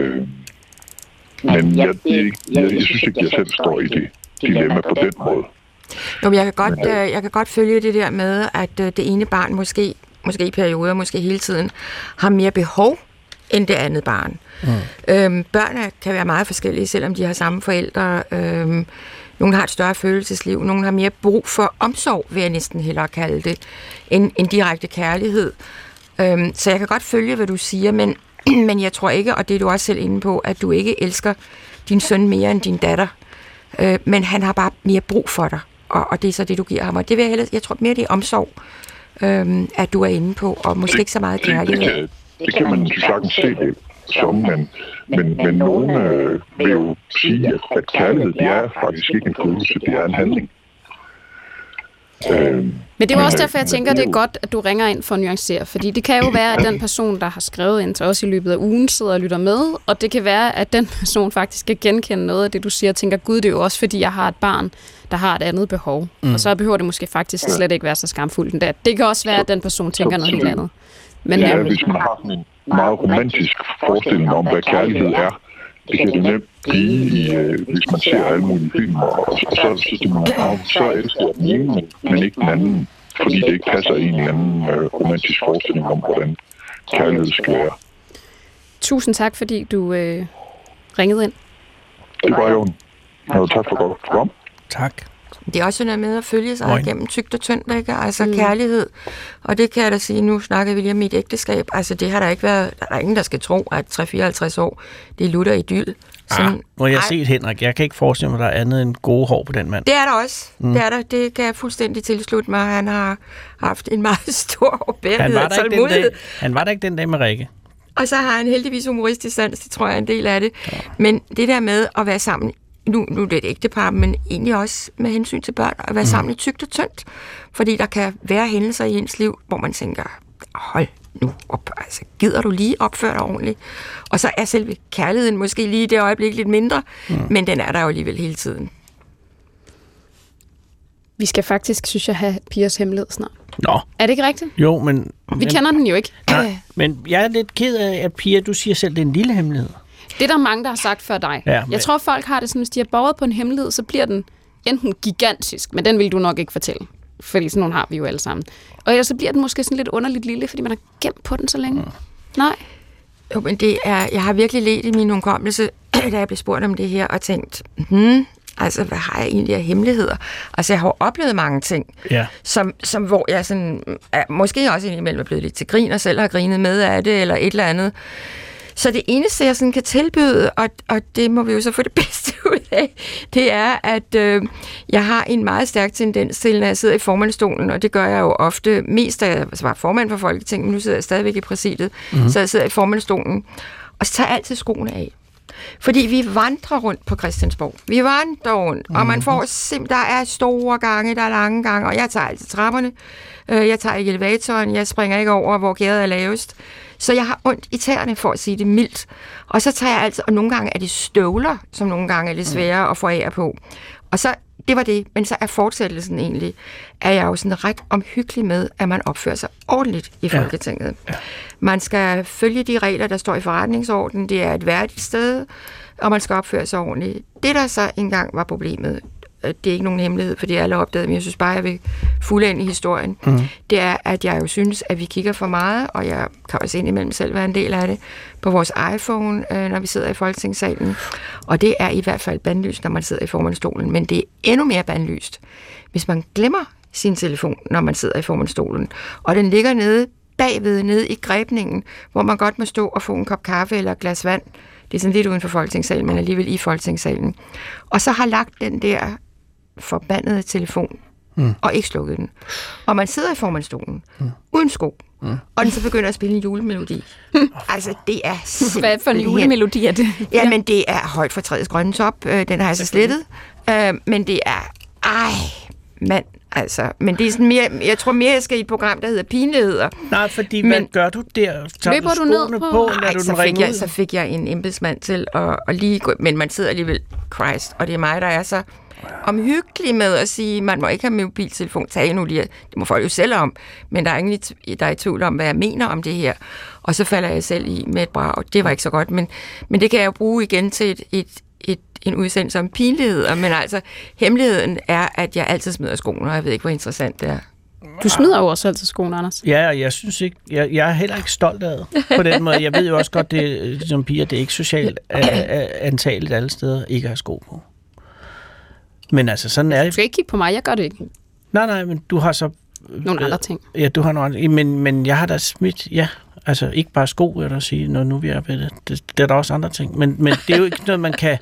Men jeg synes ikke, jeg selv står i det dilemma på den måde. Jo, men jeg kan godt følge det der med, at det ene barn måske i perioder, måske hele tiden, har mere behov end det andet barn. Børn kan være meget forskellige, selvom de har samme forældre. Nogle har et større følelsesliv, nogle har mere brug for omsorg, vil jeg næsten hellere kalde det, end direkte kærlighed. Så jeg kan godt følge, hvad du siger, men jeg tror ikke, og det er du også selv inde på, at du ikke elsker din søn mere end din datter. Men han har bare mere brug for dig, og det er så det, du giver ham. Og det vil jeg tror mere, det er omsorg, at du er inde på, og måske ikke så meget kærlighed. Det kan man sagtens se det som, men nogen vil jo sige, at kærlighed, det er faktisk ikke en følelse, det er en handling. Men det er også derfor, jeg tænker, det er godt, at du ringer ind for at nuancere, fordi det kan jo være, at den person, der har skrevet ind til os i løbet af ugen, sidder og lytter med, og det kan være, at den person faktisk kan genkende noget af det, du siger, og tænker, gud, det er jo også, fordi jeg har et barn, der har et andet behov. Og så behøver det måske faktisk slet ikke være så skamfuldt endda. Det kan også være, at den person tænker noget helt andet. Men hvis man har sådan en meget romantisk forestilling om, hvad kærlighed er, det kan det nemt blive, hvis man ser alle mulige film, og så synes man, så elsker jeg den ene, men ikke den anden, fordi det ikke passer i en eller anden romantisk forestilling om, hvordan kærlighed skal være. Tusind tak, fordi du ringede ind. Det var jo tak for godt program. Tak. Det er også noget med at følge sig igennem tykt og tyndt, ikke? Altså kærlighed. Og det kan jeg da sige, nu snakker vi lige om mit ægteskab. Altså det har der ikke været, der er ingen, der skal tro, at 3-54 år, det er lutter idyll. Nu har jeg set Henrik. Jeg kan ikke forestille mig, at der er andet end gode hår på den mand. Det er der også. Det er der. Det kan jeg fuldstændig tilslutte mig. Han har haft en meget stor opbærighed og tålmodighed. Han var der ikke den dag med Rikke. Og så har han heldigvis humoristisk sans, det tror jeg er en del af det. Ja. Men det der med at være sammen, nu er det et ægtepar, men egentlig også med hensyn til børn, at være sammen i tykt og tyndt. Fordi der kan være hændelser i ens liv, hvor man tænker, hold nu op, altså gider du lige opføre dig ordentligt? Og så er selve kærligheden måske lige i det øjeblik lidt mindre, men den er der jo alligevel hele tiden. Vi skal faktisk, synes jeg, have Pias hemmelighed snart. Nå. Er det ikke rigtigt? Jo, men... Vi kender den jo ikke. Nej, men jeg er lidt ked af, at Pia, du siger selv, det er en lille hemmelighed. Det er der mange, der har sagt før dig. Ja, jeg tror, folk har det sådan, hvis de har borget på en hemmelighed, så bliver den enten gigantisk, men den vil du nok ikke fortælle. Fordi sådan nogle har vi jo alle sammen. Og ellers så bliver den måske sådan lidt underligt lille, fordi man har gemt på den så længe. Nej. Jo, men det er... Jeg har virkelig let i min hukommelse, da jeg blev spurgt om det her, og tænkt, altså, hvad har jeg egentlig af hemmeligheder? Altså, jeg har oplevet mange ting, som hvor jeg sådan, måske også indimellem er blevet lidt til grin, og selv har grinet med af det, eller et eller andet. Så det eneste, jeg sådan kan tilbyde, og det må vi jo så få det bedste ud af, det er, at jeg har en meget stærk tendens til, når jeg sidder i formandsstolen, og det gør jeg jo ofte, mest da jeg var formand for Folketinget, men nu sidder jeg stadigvæk i præsidiet, så jeg sidder i formandsstolen, og så tager jeg altid skoene af. Fordi vi vandrer rundt på Christiansborg. Vi vandrer rundt, og man får der er store gange, der er lange gange, og jeg tager altid trapperne. Jeg tager ikke elevatoren, jeg springer ikke over, hvor gærdet er lavest. Så jeg har ondt i tæerne, for at sige det mildt. Og så tager jeg altid, og nogle gange er det støvler, som nogle gange er lidt svære at få af på. Og så det var det. Men så er fortsættelsen egentlig, at jeg jo sådan ret omhyggelig med, at man opfører sig ordentligt i Folketinget. Ja. Man skal følge de regler, der står i forretningsordenen. Det er et værdigt sted, og man skal opføre sig ordentligt. Det, der så engang var problemet, det er ikke nogen hemmelighed, fordi alle opdagede, men jeg synes bare, jeg vil fuldende historien, det er, at jeg jo synes, at vi kigger for meget, og jeg kan også indimellem selv være en del af det, på vores iPhone, når vi sidder i Folketingssalen. Og det er i hvert fald bandlyst, når man sidder i formandsstolen, men det er endnu mere bandlyst, hvis man glemmer sin telefon, når man sidder i formandsstolen, og den ligger nede i grebningen, hvor man godt må stå og få en kop kaffe eller et glas vand. Det er sådan lidt uden for Folketingssalen, men alligevel i Folketingssalen. Og så har lagt den der forbandede telefon, og ikke slukket den. Og man sidder i formandsstolen, uden sko, og den så begynder at spille en julemelodi. Altså, det er simpelthen... Hvad for en julemelodi er det? Jamen, det er Højt fra træets grønne top. Den har jeg så slettet. Men det er... mand, altså. Men det er sådan mere... Jeg tror mere, jeg skal i et program, der hedder Pinligheder. Nej, fordi hvad gør du der? Løber du ned på? Så fik jeg en embedsmand til at lige gå... Men man sidder alligevel... Christ, og det er mig, der er så omhyggelig med at sige, man må ikke have mobiltelefon. Tag nu lige, det må folk jo selv om, men der er ingen, der er i tvivl om, hvad jeg mener om det her. Og så falder jeg selv i med et brag. Det var ikke så godt, men det kan jeg jo bruge igen til en udsendelse om pinligheder. Men altså, hemmeligheden er, at jeg altid smider skoene, og jeg ved ikke, hvor interessant det er. Du smider jo også altid skoene, Anders. Ja, og jeg synes ikke, jeg er heller ikke stolt af det på den måde. Jeg ved jo også godt, det som piger, det er ikke socialt antageligt alle steder ikke at have sko på. Men altså, sådan er det. Du skal ikke kigge på mig, jeg gør det ikke. Nej, men du har så... Nogle andre ting. Ja, du har nogle andre, men jeg har da smidt, altså ikke bare sko, vil jeg sige, når nu vi er ved det. Det er der også andre ting. Men det er jo ikke noget, man kan...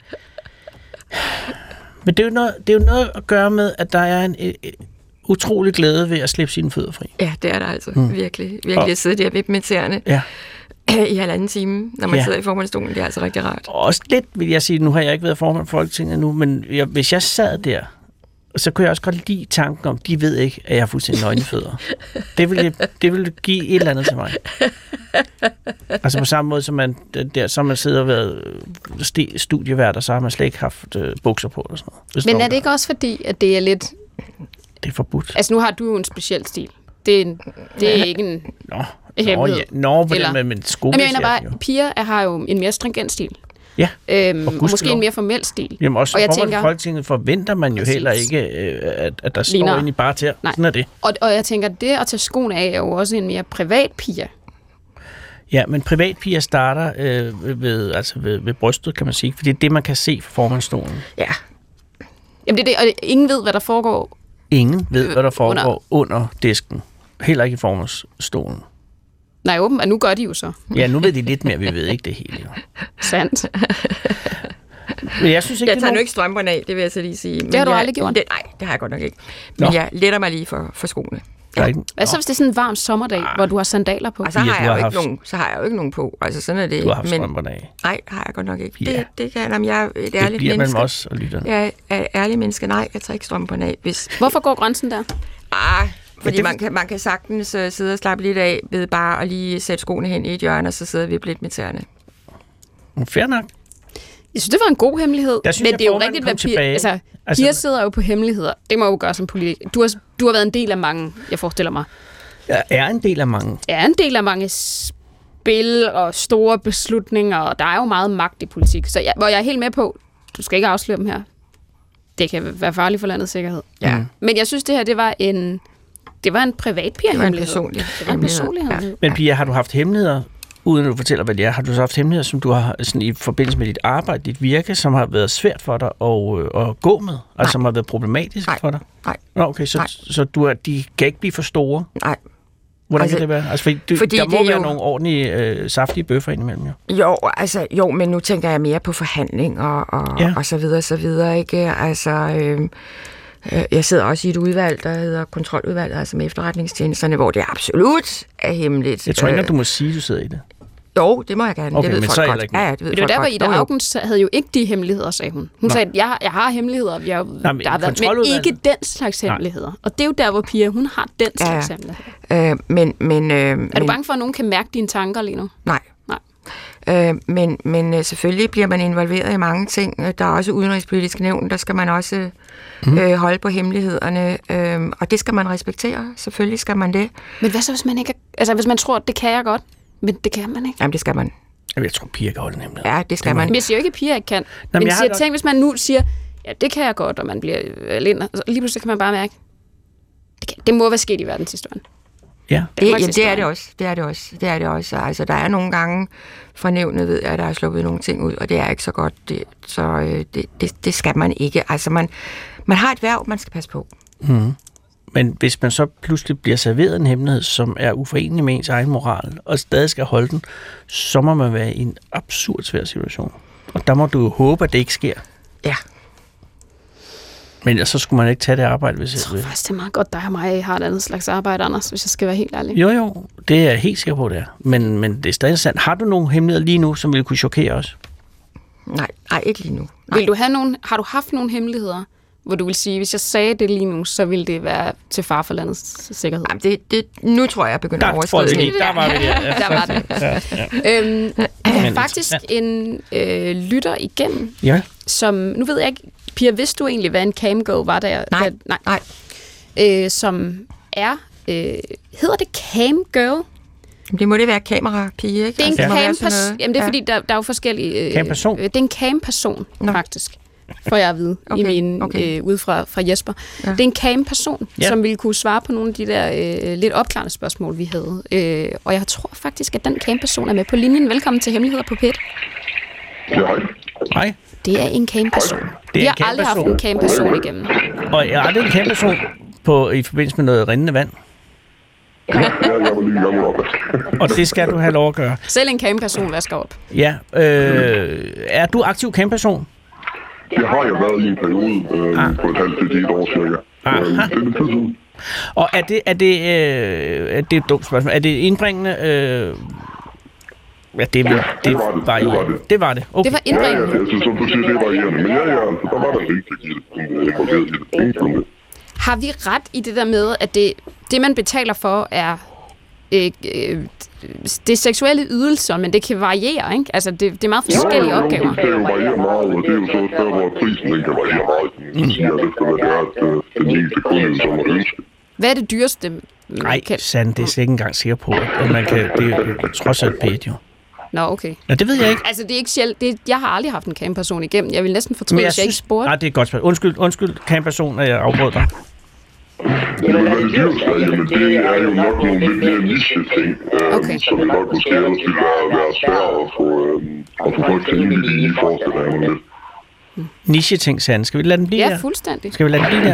Men det er jo noget at gøre med, at der er en utrolig glæde ved at slippe sine fødder fri. Ja, det er der altså. Virkelig at sidde der ved dem med tæerne. Ja. I 1,5 time, når man sidder i formandsstolen. Det er altså rigtig rart. Også lidt, vil jeg sige, nu har jeg ikke været formand for Folketinget endnu, men hvis jeg sad der, så kunne jeg også godt lide tanken om, de ved ikke, at jeg har fuldstændig nøgne fødder. Det ville give et eller andet til mig. Altså på samme måde, som man sidder og været studievært, og så har man slet ikke haft bukser på. Og sådan noget. Men er det ikke også fordi, at det er lidt... Det er forbudt. Altså nu har du jo en speciel stil. Det er ikke en... Men skole. Jeg mener bare, piger har jo en mere stringent stil. Ja, og måske en mere formel stil. Jamen også og jeg tænker, Folketinget forventer man jo heller ikke, at der står ind i bare til. Sådan er det. Og jeg tænker, det at tage skoene af er jo også en mere privat piger. Ja, men privatpiger starter ved brystet, kan man sige. For det er det, man kan se fra formandsstolen. Ja. Jamen det er det, og ingen ved, hvad der foregår. Ingen ved, hvad der foregår under disken. Heller ikke i formandsstolen. Nej, åbenbart. Nu gør de jo så. Ja, nu ved de lidt mere. Vi ved ikke det hele. Jo. Sandt. Men jeg synes ikke, jeg tager nu ikke strømperne af, det vil jeg så lige sige. Det har du aldrig gjort? Nej, det har jeg godt nok ikke. Men jeg letter mig lige for skoene. Ja. Hvad så, hvis det er sådan en varm sommerdag, hvor du har sandaler på? Og så har jeg jo ikke nogen på. Altså, sådan er det. Du har haft strømperne af. Nej, har jeg godt nok ikke. Ja. Det kan jeg et ærligt menneske. Det bliver mellem os og lytterne. Jeg er ærlig menneske. Nej, jeg tager ikke strømperne af. Hvorfor går grænsen der? Fordi man kan sagtens sidde og slappe lidt af ved bare at lige sætte skoene hen i et hjørne, og så sidder vi lidt med tæerne. Fair nok. Jeg synes, det var en god hemmelighed. Men det er jo rigtigt, hvad piger sidder jo på hemmeligheder. Det må jo gøre som politiker. Du har været en del af mange, jeg forestiller mig. Jeg er en del af mange. Jeg er en del af mange spil og store beslutninger, og der er jo meget magt i politik. Så hvor jeg er helt med på, du skal ikke afsløre dem her. Det kan være farligt for landets sikkerhed. Ja. Men jeg synes, det her, det var en privat piger-hemmelighed. Det var en personlig hemmelighed. Men Pia, har du haft hemmeligheder, uden at du fortæller, hvad det er, har du så haft hemmeligheder, som du har sådan, i forbindelse med dit arbejde, dit virke, som har været svært for dig at gå med? Altså som har været problematisk for dig? Nej. Okay, så de kan ikke blive for store? Nej. Hvordan kan det være? Altså, fordi der må være nogle ordentlige, saftige bøffer indimellem, jo. Jo, men nu tænker jeg mere på forhandling og så videre, ikke? Altså, jeg sidder også i et udvalg, der hedder kontroludvalget, altså med efterretningstjenesterne, hvor det absolut er hemmeligt. Jeg tror ikke, du må sige, at du sidder i det. Jo, det må jeg gerne. Okay, det ved folk godt. Ja, det ved folk godt. Ida Auken havde jo ikke de hemmeligheder, sagde hun. Hun sagde, at jeg har hemmeligheder, men ikke den slags hemmeligheder. Og det er jo der, hvor Pia, hun har den slags hemmeligheder. Er du bange for, at nogen kan mærke dine tanker lige nu? Nej. Men selvfølgelig bliver man involveret i mange ting. Der er også udenrigspolitisk nævn, der skal man også holde på hemmelighederne, og det skal man respektere. Selvfølgelig skal man det. Men hvad så, hvis man ikke... Altså, hvis man tror, at det kan jeg godt, men det kan man ikke? Jamen, det skal man. Jeg tror, piger kan holde nemlig. Ja, det skal man. Men jeg siger jo ikke, at piger ikke kan. Men jeg siger, tænk, hvis man nu siger, ja, det kan jeg godt, og man bliver alene, så lige pludselig kan man bare mærke, det må være sket i verdenshistorien. Ja. Det er det også. Altså, der er nogle gange fra nævnet ved, at der er sluppet nogle ting ud, og det er ikke så godt. Det skal man ikke. Altså, man har et værv, man skal passe på. Mm. Men hvis man så pludselig bliver serveret en hemmelighed, som er uforenelig med ens egen moral, og stadig skal holde den, så må man være i en absurd svær situation. Og der må du jo håbe, at det ikke sker. Ja. Men så skulle man ikke tage det arbejde, hvis jeg tror faktisk, det er meget godt, dig og mig har et andet slags arbejde, Anders, hvis jeg skal være helt ærlig. Jo, det er jeg helt sikker på, det er. Men det er stadig sandt. Har du nogle hemmeligheder lige nu, som ville kunne chokere os? Nej, ikke lige nu. Har du haft nogle hemmeligheder, hvor du vil sige, hvis jeg sagde det lige nu, så ville det være til far for landets sikkerhed? Jamen, nu tror jeg begynder at overskride det. Der var vi der. Der var det. Jeg har faktisk en lytter igennem, som, nu ved jeg ikke, Pia, vidste du egentlig, hvad en camgirl var der? Nej. Som er, hedder det camgirl? Det må det være kamerapige, ikke? Det er en camperson. Jamen, det er fordi, der er jo forskellige... Camperson? Det er en camperson, faktisk. Får jeg at vide ude fra Jesper. Ja. Det er en camperson, som ville kunne svare på nogle af de der lidt opklarende spørgsmål, vi havde. Og jeg tror faktisk, at den camperson er med på linjen. Velkommen til Hemmeligheder på PET. Hej. Det er en camperson. Vi har aldrig haft en camperson igennem. Og er det en camperson i forbindelse med noget rindende vand? Og det skal du have lov at gøre. Selv en camperson vasker op. Ja. Er du aktiv camperson? Det har jeg været i en periode på et halvt til 1 år cirka. Og er det et dumt spørgsmål. Er det indbringende? Ja, det var det. Okay. Det var indbringende. Ja, som du siger, det var varierende. Men der var der ikke involveret i det. Har vi ret i det der med, at det man betaler for, er det seksuelle ydelser, men det kan variere, ikke? Altså, det er meget forskellige opgaver. Det kan jo variere meget, og det er jo så der, hvor prisen den kan variere meget. Det siger det, hvad det er, at den eneste kunde, som man ønsker. Hvad er det dyreste? Nej, Sand, det er slet ikke engang sikker på, at man kan... Det er trods alt pæt, jo. Nå, okay. Nå, det ved jeg ikke. Altså, det er ikke sjældent. Jeg har aldrig haft en camperson igennem. Jeg vil næsten fortryde, hvis jeg ikke spurgte. Nej, det er et godt spørgsmål. Undskyld, camperson, at jeg afbrød dig. Jamen, det er jo nok nogle lidt mere niche-ting, som nok måske ellers ville være svært at få folk til egentlig i forestillingen lidt. Niche-ting, Sand. Skal vi lade den blive der? Ja, fuldstændig. Skal vi lade den blive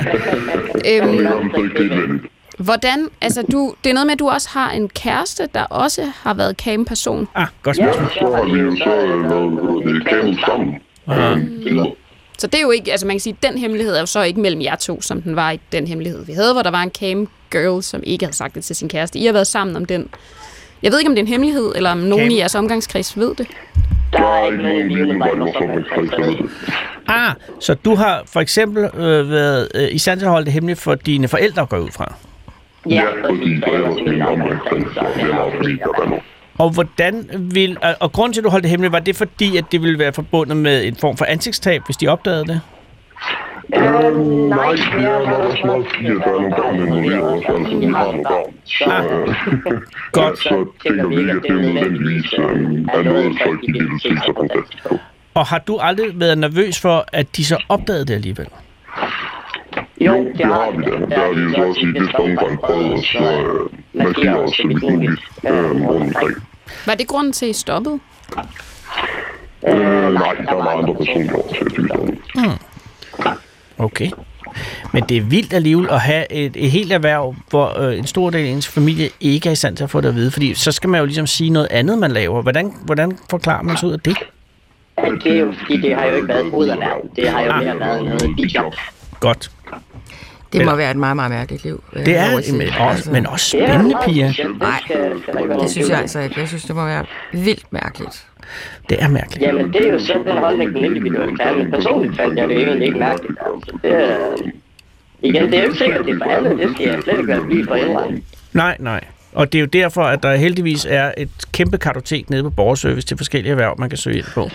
der? Hvordan, altså det er noget med, at du også har en kæreste, der også har været camperson. Godt spørgsmål. Ja, så har vi jo så været camp sammen. Så det er jo ikke, altså man kan sige, at den hemmelighed er jo så ikke mellem jer to, som den var i den hemmelighed, vi havde, hvor der var en camgirl, som ikke havde sagt det til sin kæreste. I har været sammen om den. Jeg ved ikke, om det er en hemmelighed, eller om nogen i jeres omgangskreds ved det. Der er ikke nogen i vores omgangskreds, der ved det. Så du har for eksempel været i stand til at holde det hemmeligt for dine forældre at gå ud fra? Ja, fordi der er også min omgangskreds, og det er meget familie, der er noget. Og grunden til, at du holdt det hemmeligt, var det fordi, at det ville være forbundet med en form for ansigtstab, hvis de opdagede det? Nej, det er nok også meget fordi, at der er nogle børn involveret også, altså vi har nogle børn. Godt. Så tænker vi ikke, at det nødvendigvis er noget, folk de vil se så fantastisk på. Og har du aldrig været nervøs for, at de så opdagede det alligevel? Jo, det har vi da. Der har vi jo så også i det omfang prøvet os markere os så vidt muligt rundt omkring. Var det grunden til, at I stoppede? Nej, der var andre personer til at blive Okay. Men det er vildt alligevel at have et helt erhverv, hvor en stor del af ens familie ikke er i stand til at få det at vide, fordi så skal man jo ligesom sige noget andet, man laver. Hvordan forklarer man sig ud af det? Det er jo fordi, det har jo ikke været et hovederhverv. Det har jo mere været noget bijob. Godt. Det må være et meget, meget mærkeligt liv. Det er men også spændende, Pia. Nej, det synes jeg altså ikke. Jeg synes, det må være vildt mærkeligt. Det er mærkeligt. Jamen, det er jo sådan en holdning, den individuelle færd. Men personligt fandt jeg det egentlig ikke mærkeligt. Igen, det er jo ikke sikkert, at det er for alle. Det skal jeg slet ikke være blive forældre. Nej. Og det er jo derfor, at der heldigvis er et kæmpe kartotek nede på borgerservice til forskellige erhverv, man kan søge ind på.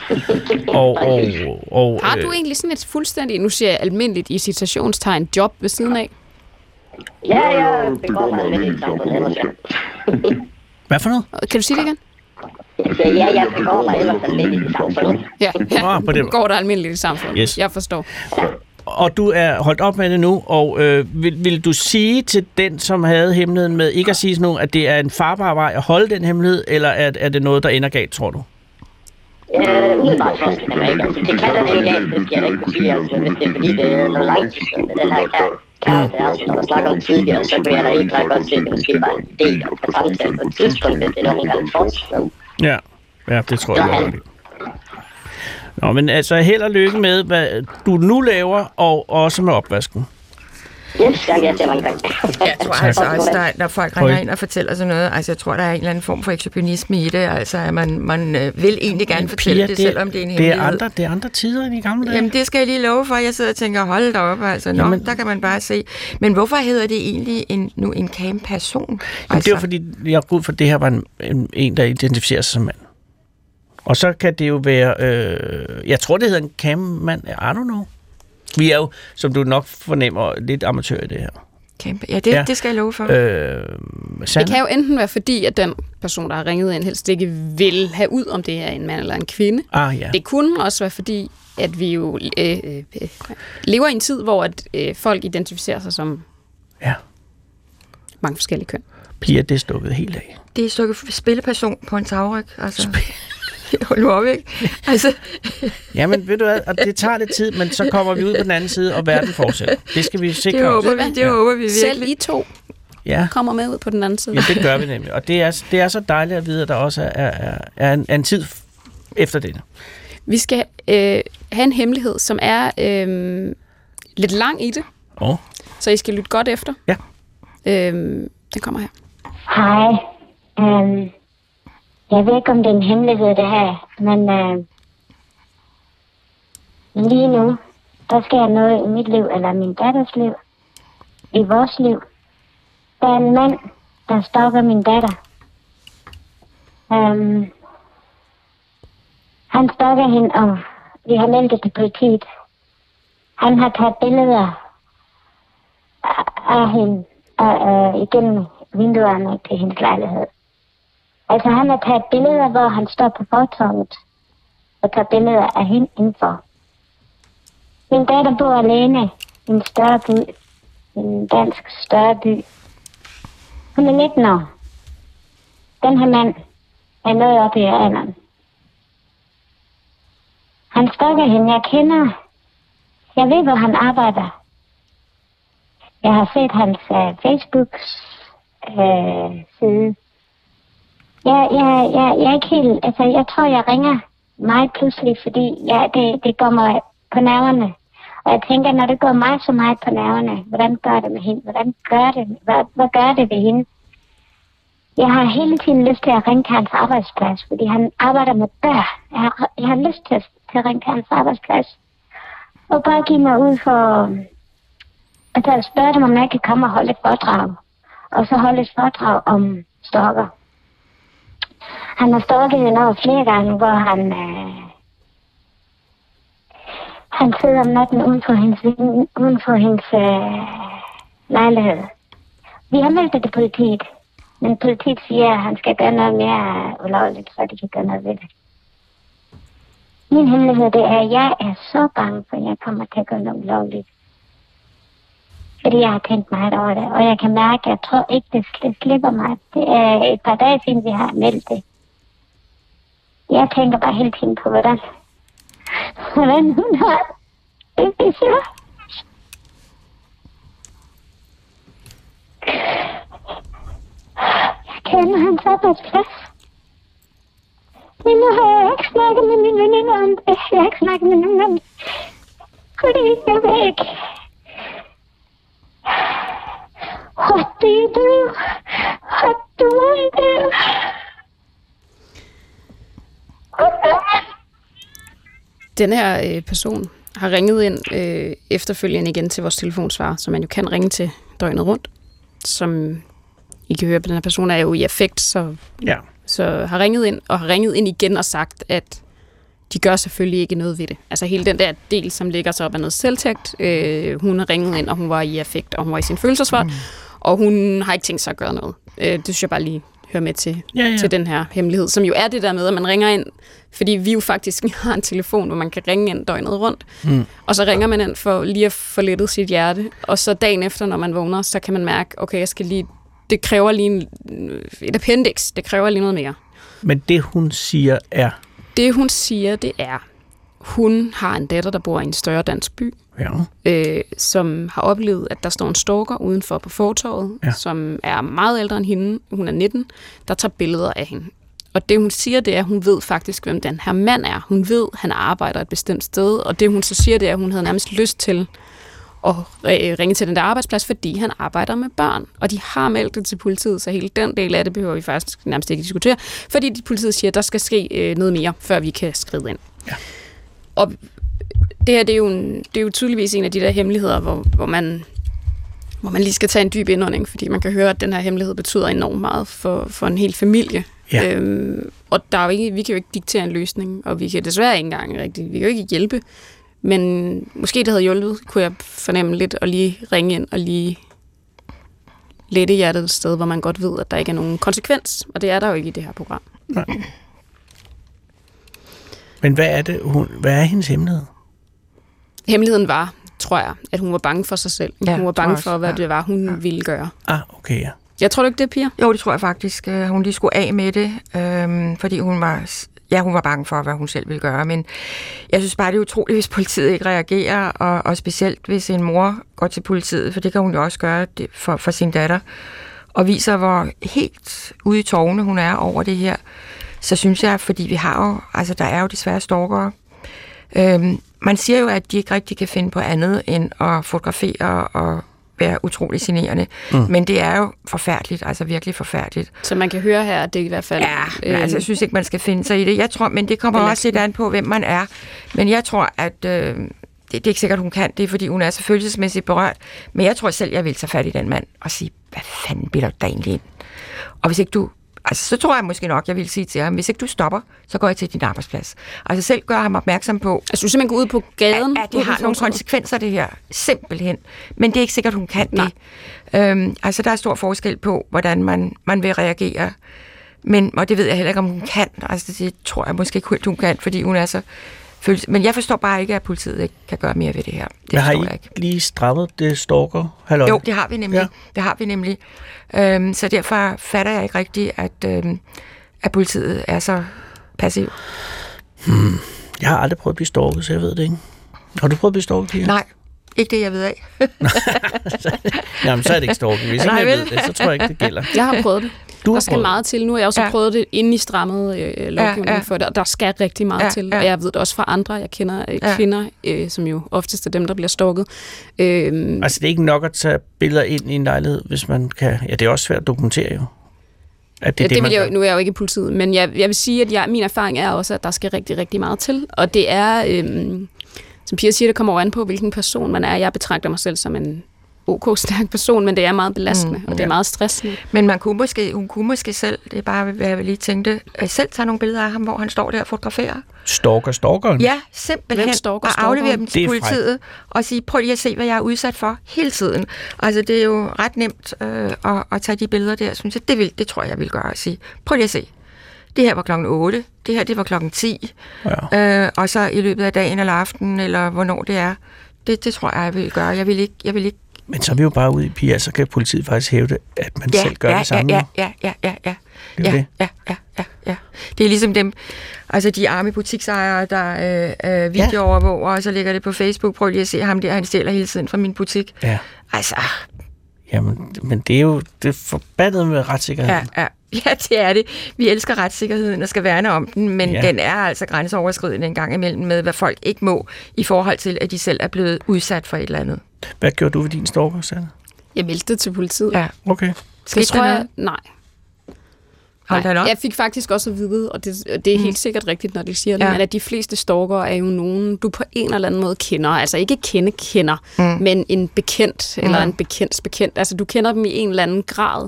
Har du egentlig sådan et fuldstændig, nu siger jeg almindeligt i citationstegn, job ved siden af? Ja, jeg begår mig almindeligt samfundet. Hvad for noget? Kan du sige det igen? Jeg begår mig ellers almindeligt i samfundet. Ja. Går der almindeligt i samfundet? Yes. Jeg forstår. Og du er holdt op med det nu, og vil du sige til den, som havde hemmeligheden med, ikke at sige sådan noget, at det er en farbar vej at holde den hemmelighed, eller er det noget, der ender galt, tror du? Umiddelbart tror jeg ikke. Det kan da ikke galt, det skal jeg ikke kunne sige, altså, hvis det er fordi, det er noget langtidsstående, den her kæreste, som jeg snakker om tidligere, så vil jeg da ikke ret godt til, at det måske var en del af samtalen på et tidspunkt, hvis det er nogen, der er fortsat. Ja, det tror jeg. Nå, men altså held og lykke med, hvad du nu laver, og også med opvasken. Yes, jeg ser mange gange. Jeg tror altså også, når folk ringer ind og fortæller sådan noget, altså jeg tror, der er en eller anden form for ekshibitionisme i det, altså at man vil egentlig gerne fortælle det, selvom det er en hemmelighed. Det er andre tider end i gamle dage. Jamen det skal jeg lige love for, jeg sidder og tænker, hold da op, altså der kan man bare se. Men hvorfor hedder det egentlig en camperson? Altså? Det var fordi, jeg går ud for, det her var en, der identificerer sig som mand. Og så kan det jo være, jeg tror, det hedder en campmand, I don't know. Vi er jo, som du nok fornemmer, lidt amatør i det her. Camp. Ja, det skal jeg love for. Det kan jo enten være fordi, at den person, der har ringet ind, helst ikke vil have ud, om det er en mand eller en kvinde. Ja. Det kunne også være fordi, at vi jo lever i en tid, hvor at, folk identificerer sig som mange forskellige køn. Pia, det er stukket helt af. Det er stukket spilleperson på en tagryg. Altså. Hold nu op, ikke? Altså. Jamen, ved du hvad, og det tager lidt tid, men så kommer vi ud på den anden side, og verden fortsætter. Det skal vi sikre os. Det håber vi virkelig. Selv I to kommer med ud på den anden side. Ja, det gør vi nemlig. Og det er så dejligt at vide, at der også er en tid efter det. Vi skal have en hemmelighed, som er lidt lang i det. Så I skal lytte godt efter. Ja. Den kommer her. Hej. Jeg ved ikke, om det er en hemmelighed, det her, men lige nu, der sker noget i mit liv, eller min datters liv, i vores liv. Der er en mand, der stalker min datter. Han stalker hende, og vi har meldt det til politiet. Han har taget billeder af hende igennem vinduerne til hendes lejlighed. Altså, han har taget billeder, hvor han står på fortovet og tager billeder af hende indenfor. Min datter bor alene i en større by, en dansk større by. Hun er 19 år. Den her mand er noget oppe i alderen. Han stalker hende, jeg kender. Jeg ved, hvor han arbejder. Jeg har set hans Facebook-side. Jeg er ikke helt... Altså, jeg tror, jeg ringer meget pludselig, fordi det går mig på nerverne. Og jeg tænker, når det går mig så meget på nerverne, hvordan gør det med hende? Hvad gør det ved hende? Jeg har hele tiden lyst til at ringe til hans arbejdsplads, fordi han arbejder med børn. Jeg har lyst til at ringe til hans arbejdsplads. Og bare give mig ud for... Altså, spørge dem, om jeg kan komme og holde et foredrag. Og så holde et foredrag om stalker. Han har stalket hende over flere gange, hvor han sidder om natten uden for hendes lejlighed. Vi har meldt det til politiet, men politiet siger, at han skal gøre noget mere ulovligt, så de kan gøre noget ved det. Min hemmelighed det er, at jeg er så bange for, at jeg kommer til at gøre noget ulovligt. Fordi jeg har tænkt meget over det, og jeg kan mærke, at jeg tror ikke, det slipper mig. Det er et par dage siden, vi har meldt det. Jeg tænker bare hele tiden på, hvordan hun har det så. Jeg kender hans arbejdsplads. Men nu har jeg ikke snakket med mine veninder om det. Jeg har ikke snakket med nogen om det. Fordi jeg ved ikke. What do you do? What do I do? Den her person har ringet ind efterfølgende igen til vores telefonsvarer, som man jo kan ringe til døgnet rundt, som I kan høre, at den her person er jo i affekt, så har ringet ind igen og sagt, at de gør selvfølgelig ikke noget ved det. Altså hele den der del, som ligger så op af noget selvtægt, hun har ringet ind, og hun var i affekt, og hun var i sin følelsesvold, og hun har ikke tænkt sig at gøre noget. Det synes jeg bare lige hører med til den her hemmelighed, som jo er det der med, at man ringer ind, fordi vi jo faktisk har en telefon, hvor man kan ringe ind døgnet rundt, og så ringer man ind for lige at få lettet sit hjerte, og så dagen efter, når man vågner, så kan man mærke, okay, det kræver lige et appendix, det kræver lige noget mere. Men det hun siger er? Det hun siger, det er, hun har en datter, der bor i en større dansk by, som har oplevet, at der står en stalker udenfor på fortovet, som er meget ældre end hende, hun er 19, der tager billeder af hende. Og det hun siger, det er, at hun ved faktisk, hvem den her mand er. Hun ved, at han arbejder et bestemt sted, og det hun så siger, det er, at hun havde nærmest lyst til at ringe til den der arbejdsplads, fordi han arbejder med børn. Og de har meldt det til politiet, så hele den del af det behøver vi faktisk nærmest ikke diskutere, fordi politiet siger, at der skal ske noget mere, før vi kan skride ind. Ja. Og det her, det er jo tydeligvis en af de der hemmeligheder, hvor man lige skal tage en dyb indånding, fordi man kan høre, at den her hemmelighed betyder enormt meget for en hel familie. Ja. Og der er jo ikke, vi kan jo ikke diktere en løsning, og vi kan desværre ikke engang rigtig, vi kan jo ikke hjælpe. Men måske det havde hjulpet, kunne jeg fornemme lidt, og lige ringe ind og lige lette hjertet et sted, hvor man godt ved, at der ikke er nogen konsekvens, og det er der jo ikke i det her program. Nej. Men hvad er hendes hemmelighed? Hemmeligheden var, tror jeg, at hun var bange for sig selv. Ja, hun var bange for, hvad det var, hun ville gøre. Okay, ja. Jeg tror du ikke det, Pia? Jo, det tror jeg faktisk. Hun lige skulle af med det, fordi hun var bange for, hvad hun selv ville gøre. Men jeg synes bare, det er utroligt, hvis politiet ikke reagerer, og specielt hvis en mor går til politiet, for det kan hun jo også gøre for sin datter, og viser, hvor helt ude i tårne hun er over det her. Så synes jeg, fordi vi har jo, altså der er jo desværre stalkere. Man siger jo, at de ikke rigtig kan finde på andet end at fotografere og være utrolig generende. Men det er jo forfærdeligt, altså virkelig forfærdeligt. Så man kan høre her, at det i hvert fald... Ja, altså jeg synes ikke, man skal finde sig i det. Jeg tror, men det kommer også lidt an på, hvem man er. Men jeg tror, at det er ikke sikkert, hun kan det, fordi hun er så følelsesmæssigt berørt. Men jeg tror selv, jeg vil tage fat i den mand og sige, hvad fanden bliver du da egentlig ind? Og hvis ikke du... Altså, så tror jeg måske nok, jeg vil sige til ham, hvis ikke du stopper, så går jeg til din arbejdsplads. Altså selv gør ham opmærksom på... Altså du simpelthen går ud på gaden? At det har nogle konsekvenser, det her. Simpelthen. Men det er ikke sikkert, hun kan det. Altså der er stor forskel på, hvordan man vil reagere. Og det ved jeg heller ikke, om hun kan. Altså det tror jeg måske ikke helt, hun kan, fordi hun er så... Men jeg forstår bare ikke, at politiet ikke kan gøre mere ved det her. Det har I ikke lige strammet det stalker? Halløj? Jo, det har vi nemlig. Ja. Det har vi nemlig. Så derfor fatter jeg ikke rigtigt, at politiet er så passiv. Jeg har aldrig prøvet at blive stalket, så jeg ved det ikke. Har du prøvet at blive stalket, Pia? Nej, ikke det, jeg ved af. Jamen, så er det ikke stalking. Hvis ikke jeg ved det, så tror jeg ikke, det gælder. Jeg har prøvet det. Der skal meget til. Nu har jeg også prøvet det, inden I strammede lovgivningen for det, og der skal rigtig meget til. Og jeg ved det også fra andre. Jeg kender kvinder, som jo oftest er dem, der bliver stalket. Altså, det er ikke nok at tage billeder ind i en lejlighed, hvis man kan... Ja, det er også svært at dokumentere jo. At det nu er jeg jo ikke i politiet, men jeg vil sige, at min erfaring er også, at der skal rigtig, rigtig meget til. Og det er, som Pia siger, det kommer over an på, hvilken person man er. Jeg betragter mig selv som en stærk person, men det er meget belastende, og det er meget stressende. Men hun kunne måske selv, det er bare, hvad jeg lige tænkte, selv tage nogle billeder af ham, hvor han står der og fotograferer. Stalkeren? Ja, simpelthen. Og aflevere dem til politiet og sige, prøv lige at se, hvad jeg er udsat for hele tiden. Altså, det er jo ret nemt at tage de billeder der, synes jeg. Det tror jeg vil gøre at sige, prøv lige at se. Det her var klokken 8, det her det var klokken 10, og så i løbet af dagen eller aftenen, eller hvornår det er. Det tror jeg vil gøre. Jeg vil ikke. Men så er vi jo bare ude i, Pia, så kan politiet faktisk hævde, at man selv gør det samme. Ja. Det er ligesom dem, altså de arme butiksejere, der videoovervåger, og så lægger det på Facebook. Prøv lige at se ham der, han stjæler hele tiden fra min butik. Ja. Altså. Jamen, men det er jo det forbandet med retssikkerheden. Ja, det er det. Vi elsker retssikkerheden og skal værne om den, men den er altså grænseoverskridende en gang imellem med, hvad folk ikke må, i forhold til, at de selv er blevet udsat for et eller andet. Hvad gjorde du ved din stalker, Sanne? Jeg meldte det til politiet. Ja. Okay. Det tror jeg, nej. Hold da op. Jeg fik faktisk også at vide, og det er helt sikkert rigtigt, når de siger det, men at de fleste stalkere er jo nogen, du på en eller anden måde kender. Altså ikke kender, men en bekendt, eller en bekendts bekendt. Altså du kender dem i en eller anden grad.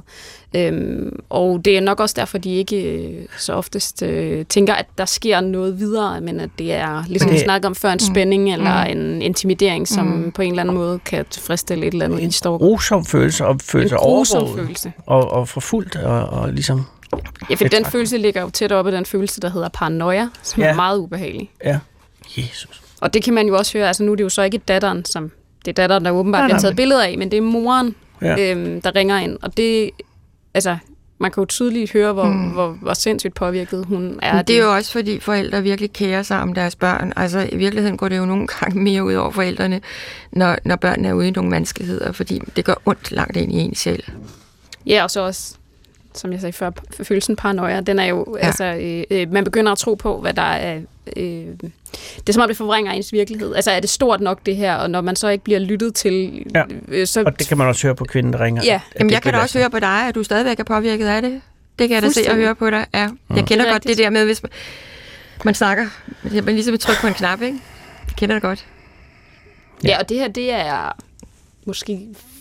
Og det er nok også derfor, de ikke så oftest tænker, at der sker noget videre, men at det er, ligesom vi snakkede om før, en spænding eller en intimidering, som på en eller anden måde kan tilfredsstille et eller andet i stalker. En grusom følelse, og følelse overvåget, og forfulgt, og ligesom... Ja, for den følelse ligger jo tæt op af den følelse, der hedder paranoia, som er meget ubehagelig. Ja, Jesus. Og det kan man jo også høre, altså nu er det jo så ikke datteren, som det er datteren, der åbenbart bliver taget billeder af, men det er moren, der ringer ind, og det, altså, man kan jo tydeligt høre, hvor sindssygt påvirket hun er. Det er jo også, fordi forældre virkelig kærer sig om deres børn. Altså, i virkeligheden går det jo nogle gange mere ud over forældrene, når børnene er ude i nogle vanskeligheder, fordi det gør ondt langt ind i en selv. Ja, og så også, som jeg sagde før, følelsen paranoia, den er jo, man begynder at tro på, hvad der er... det er som om, det forvrænger ens virkelighed. Altså, er det stort nok, det her, og når man så ikke bliver lyttet til... så... Og det kan man også høre på kvinden, der ringer. Ja, jamen, jeg kan da også høre på dig, at du stadigvæk er påvirket af det. Det kan jeg da se og høre på dig. Ja. Jeg kender godt det der med, hvis man snakker. Man ligesom trykker på en knap, ikke? Jeg kender det godt. Ja, og det her, det er måske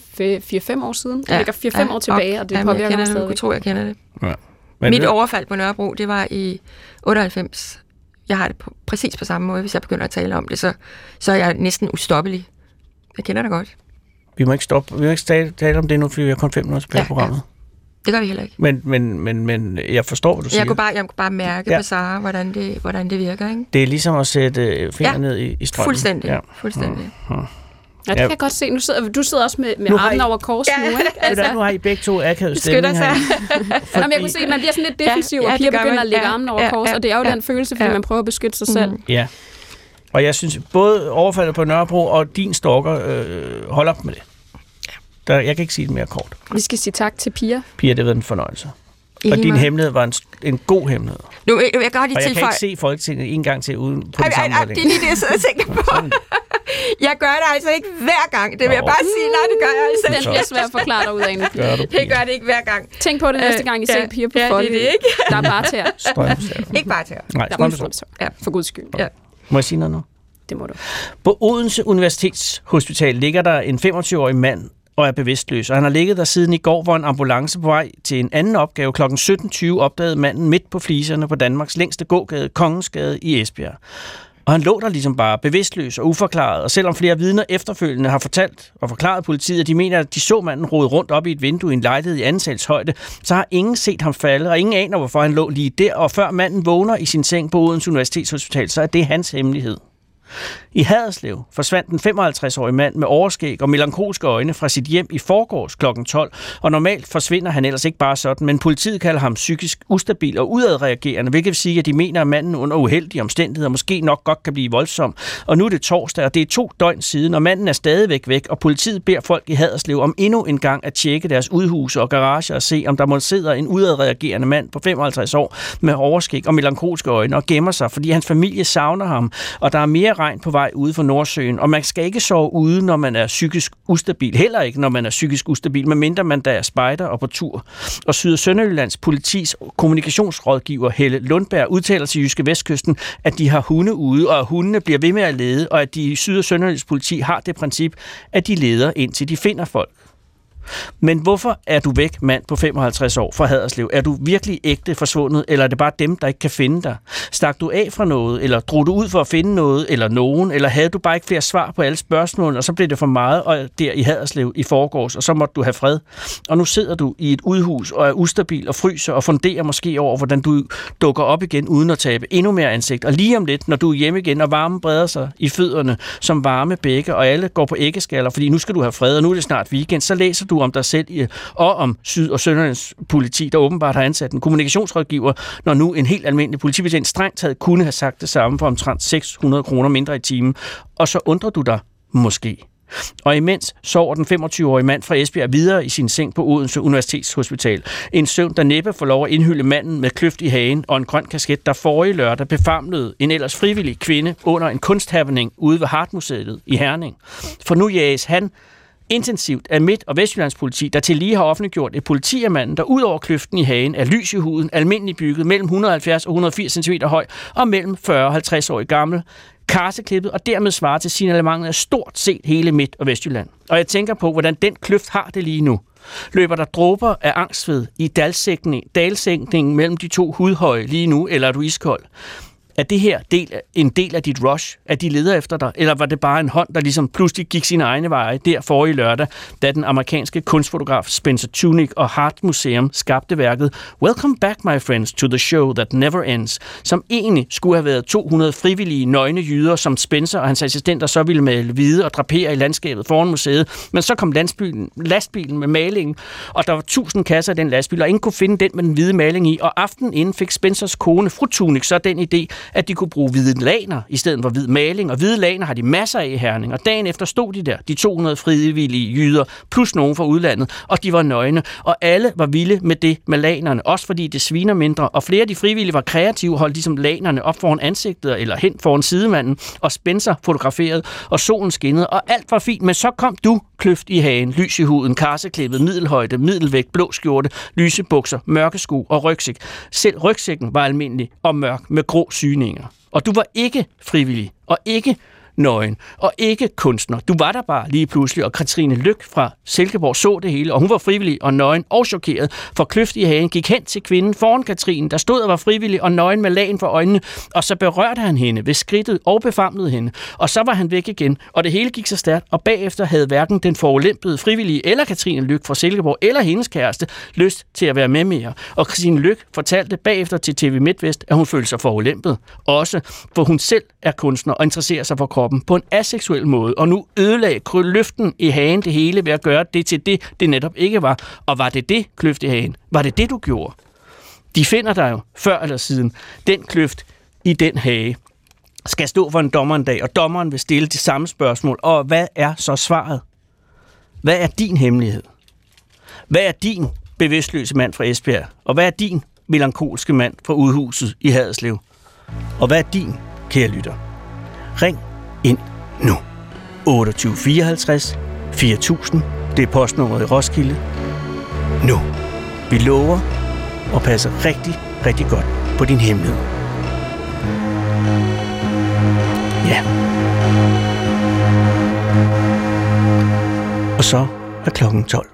4-5 år siden. Det ligger 4-5 år tilbage, og det påvirker mig stadigvæk. Jeg tror, jeg kender det. Ja. Mit overfald på Nørrebro, det var i 98. Jeg har det præcis på samme måde. Hvis jeg begynder at tale om det, så er jeg næsten ustoppelig. Jeg kender det godt. Vi må ikke stoppe. Vi må ikke tale om det nu, fordi vi har kun 5 minutter tilbage i programmet. Det gør vi heller ikke. Men jeg forstår, hvad du siger. Jeg kunne bare mærke på Sara, hvordan det virker. Ikke? Det er ligesom at sætte fingre ned i strømmen. Fuldstændig. Fuldstændig. Ja, det kan jeg godt se. Du sidder også med armen over kors nu, ikke? Altså, nu har I begge to akavet stemning her. Jamen, jeg kunne se, at man bliver sådan lidt defensiv, og piger begynder at lægge armen over kors, og det er jo den følelse, fordi man prøver at beskytte sig selv. Ja. Og jeg synes, både overfaldet på Nørrebro og din stalker holder op med det. Jeg kan ikke sige det mere kort. Vi skal sige tak til Pia. Pia, det har været en fornøjelse. Og din hemmelighed var en god hemmelighed. Nu, jeg kan godt og jeg kan ikke se Folketinget en gang til uden på det samme måde. Det er lige det, jeg sidder og tænker på. Jeg gør det altså ikke hver gang. Det vil jeg bare sige. Nej, det gør jeg altså. Den bliver svært at forklare dig ud af en. Det gør det ikke hver gang. Tænk på det næste gang, I ser Pia på folde. Det er det ikke. Der er bare til ikke bare til Nej, for guds skyld. Ja. Må jeg sige noget nu? Det må du. På Odense Universitetshospital ligger der en 25-årig mand og er bevidstløs. Og han har ligget der siden i går, hvor en ambulance på vej til en anden opgave kl. 17.20 opdagede manden midt på fliserne på Danmarks længste gågade, Kongensgade i Esbjerg. Og han lå der ligesom bare bevidstløs og uforklaret, og selvom flere vidner efterfølgende har fortalt og forklaret politiet, at de mener, at de så manden rode rundt op i et vindue i en lejlighed i andensals højde, så har ingen set ham falde, og ingen aner, hvorfor han lå lige der, og før manden vågner i sin seng på Odense Universitetshospital, så er det hans hemmelighed. I Haderslev forsvandt den 55-årige mand med overskæg og melankolske øjne fra sit hjem i forgårs kl. 12, og normalt forsvinder han ellers ikke bare sådan, men politiet kalder ham psykisk ustabil og udadreagerende, hvilket vil sige, at de mener, at manden under uheldige omstændigheder måske nok godt kan blive voldsom. Og nu er det torsdag, og det er 2 døgn siden, og manden er stadigvæk væk, og politiet beder folk i Haderslev om endnu en gang at tjekke deres udhuse og garager og se, om der må sidder en udadreagerende mand på 55 år med overskæg og melankolske øjne og gemmer sig, fordi hans familie savner ham, og der er mere regn på vej ude for Nordsøen, og man skal ikke sove ude, når man er psykisk ustabil. Heller ikke, når man er psykisk ustabil, medmindre man der er spejder og på tur. Og Syd- og Sønderjyllands politis kommunikationsrådgiver Helle Lundberg udtaler til Jyske Vestkysten, at de har hunde ude, og at hundene bliver ved med at lede, og at de i Syd- og Sønderjyllands politi har det princip, at de leder indtil de finder folk. Men hvorfor er du væk, mand på 55 år fra Haderslev? Er du virkelig ægte forsvundet, eller er det bare dem, der ikke kan finde dig? Stak du af fra noget, eller drog du ud for at finde noget, eller nogen, eller havde du bare ikke flere svar på alle spørgsmålene, og så blev det for meget og der i Haderslev i forgårs, og så måtte du have fred. Og nu sidder du i et udhus og er ustabil og fryser og funderer måske over, hvordan du dukker op igen uden at tabe endnu mere ansigt. Og lige om lidt, når du er hjemme igen, og varmen breder sig i fødderne som varme bække, og alle går på æggeskaller, fordi nu skal du have fred, og nu er det snart weekend, så læser du om dig selv og om Syd- og Sønderjyllands politi, der åbenbart har ansat en kommunikationsrådgiver, når nu en helt almindelig politibetjent strengt taget kunne have sagt det samme for omtrent 600 kroner mindre i timen. Og så undrer du dig måske. Og imens sover den 25-årige mand fra Esbjerg videre i sin seng på Odense Universitetshospital. En søvn, der næppe får lov at indhylde manden med kløft i hagen og en grøn kasket, der forrige lørdag befamlede en ellers frivillig kvinde under en kunsthappening ude ved Hartmuseet i Herning. For nu jages han intensivt af Midt- og Vestjyllands politi, der til lige har offentliggjort et politi af manden, der ud over kløften i hagen er lys i huden, almindeligt bygget, mellem 170 og 180 cm høj og mellem 40 og 50 år gammel, karseklippet og dermed svarer til signalementet af stort set hele Midt- og Vestjylland. Og jeg tænker på, hvordan den kløft har det lige nu. Løber der dråber af angstved i dalsænkningen mellem de to hudhøje lige nu, eller er du iskold? Er det her en del af dit rush, at de leder efter dig, eller var det bare en hånd, der ligesom pludselig gik sine egne veje der forrige lørdag, da den amerikanske kunstfotograf Spencer Tunick og Hart Museum skabte værket Welcome Back, My Friends, to the Show That Never Ends, som egentlig skulle have været 200 frivillige nøgne jyder, som Spencer og hans assistenter så ville male hvide og drapere i landskabet foran museet, men så kom lastbilen med malingen, og der var 1000 kasser i den lastbil, og ingen kunne finde den med den hvide maling i, og aftenen inden fik Spencers kone, fru Tunick, så den idé, at de kunne bruge hvide laner i stedet for hvid maling, og hvide laner har de masser af i Herning, og dagen efter stod de der, de 200 frivillige jyder, plus nogen fra udlandet, og de var nøgne, og alle var vilde med det med lanerne, også fordi det sviner mindre, og flere af de frivillige var kreative, holdt ligesom lanerne op foran ansigtet, eller hen foran sidemanden, og Spencer fotograferede, og solen skinnede, og alt var fint, men så kom du, kløft i hagen, lys i huden, karseklippet, middelhøjde, middelvægt, blå skjorte, lyse bukser, mørke sko og rygsæk. Selv rygsækken var almindelig og mørk med grå syninger. Og du var ikke frivillig, og ikke nøgen, og ikke kunstner. Du var der bare lige pludselig, og Katrine Lyk fra Silkeborg så det hele, og hun var frivillig og nøgen og chokeret, for kløft i hagen gik hen til kvinden foran Katrine, der stod og var frivillig og nøgen med lagen for øjnene, og så berørte han hende ved skridtet og befamlede hende, og så var han væk igen, og det hele gik så stærkt, og bagefter havde hverken den forulempede frivillige eller Katrine Lyk fra Silkeborg eller hendes kæreste lyst til at være med mere. Og Katrine Lyk fortalte bagefter til TV MidtVest, at hun følte sig forulempet, også for hun selv er kunstner og interesserer sig for kroppen på en aseksuel måde, og nu ødelagde løften i hagen det hele ved at gøre det til det netop ikke var. Og var det kløft i hagen? Var det det, du gjorde? De finder dig jo før eller siden. Den kløft i den hage skal stå for en dommer en dag, og dommeren vil stille de samme spørgsmål. Og hvad er så svaret? Hvad er din hemmelighed? Hvad er din bevidstløse mand fra Esbjerg? Og hvad er din melankolske mand fra Udhuset i Haderslev? Og hvad er din, kære lytter? Ring ind nu. 28 54 4000. Det er postnummeret i Roskilde. Nu. Vi lover at passe rigtig, rigtig godt på din hemmelighed. Ja. Og så er klokken 12.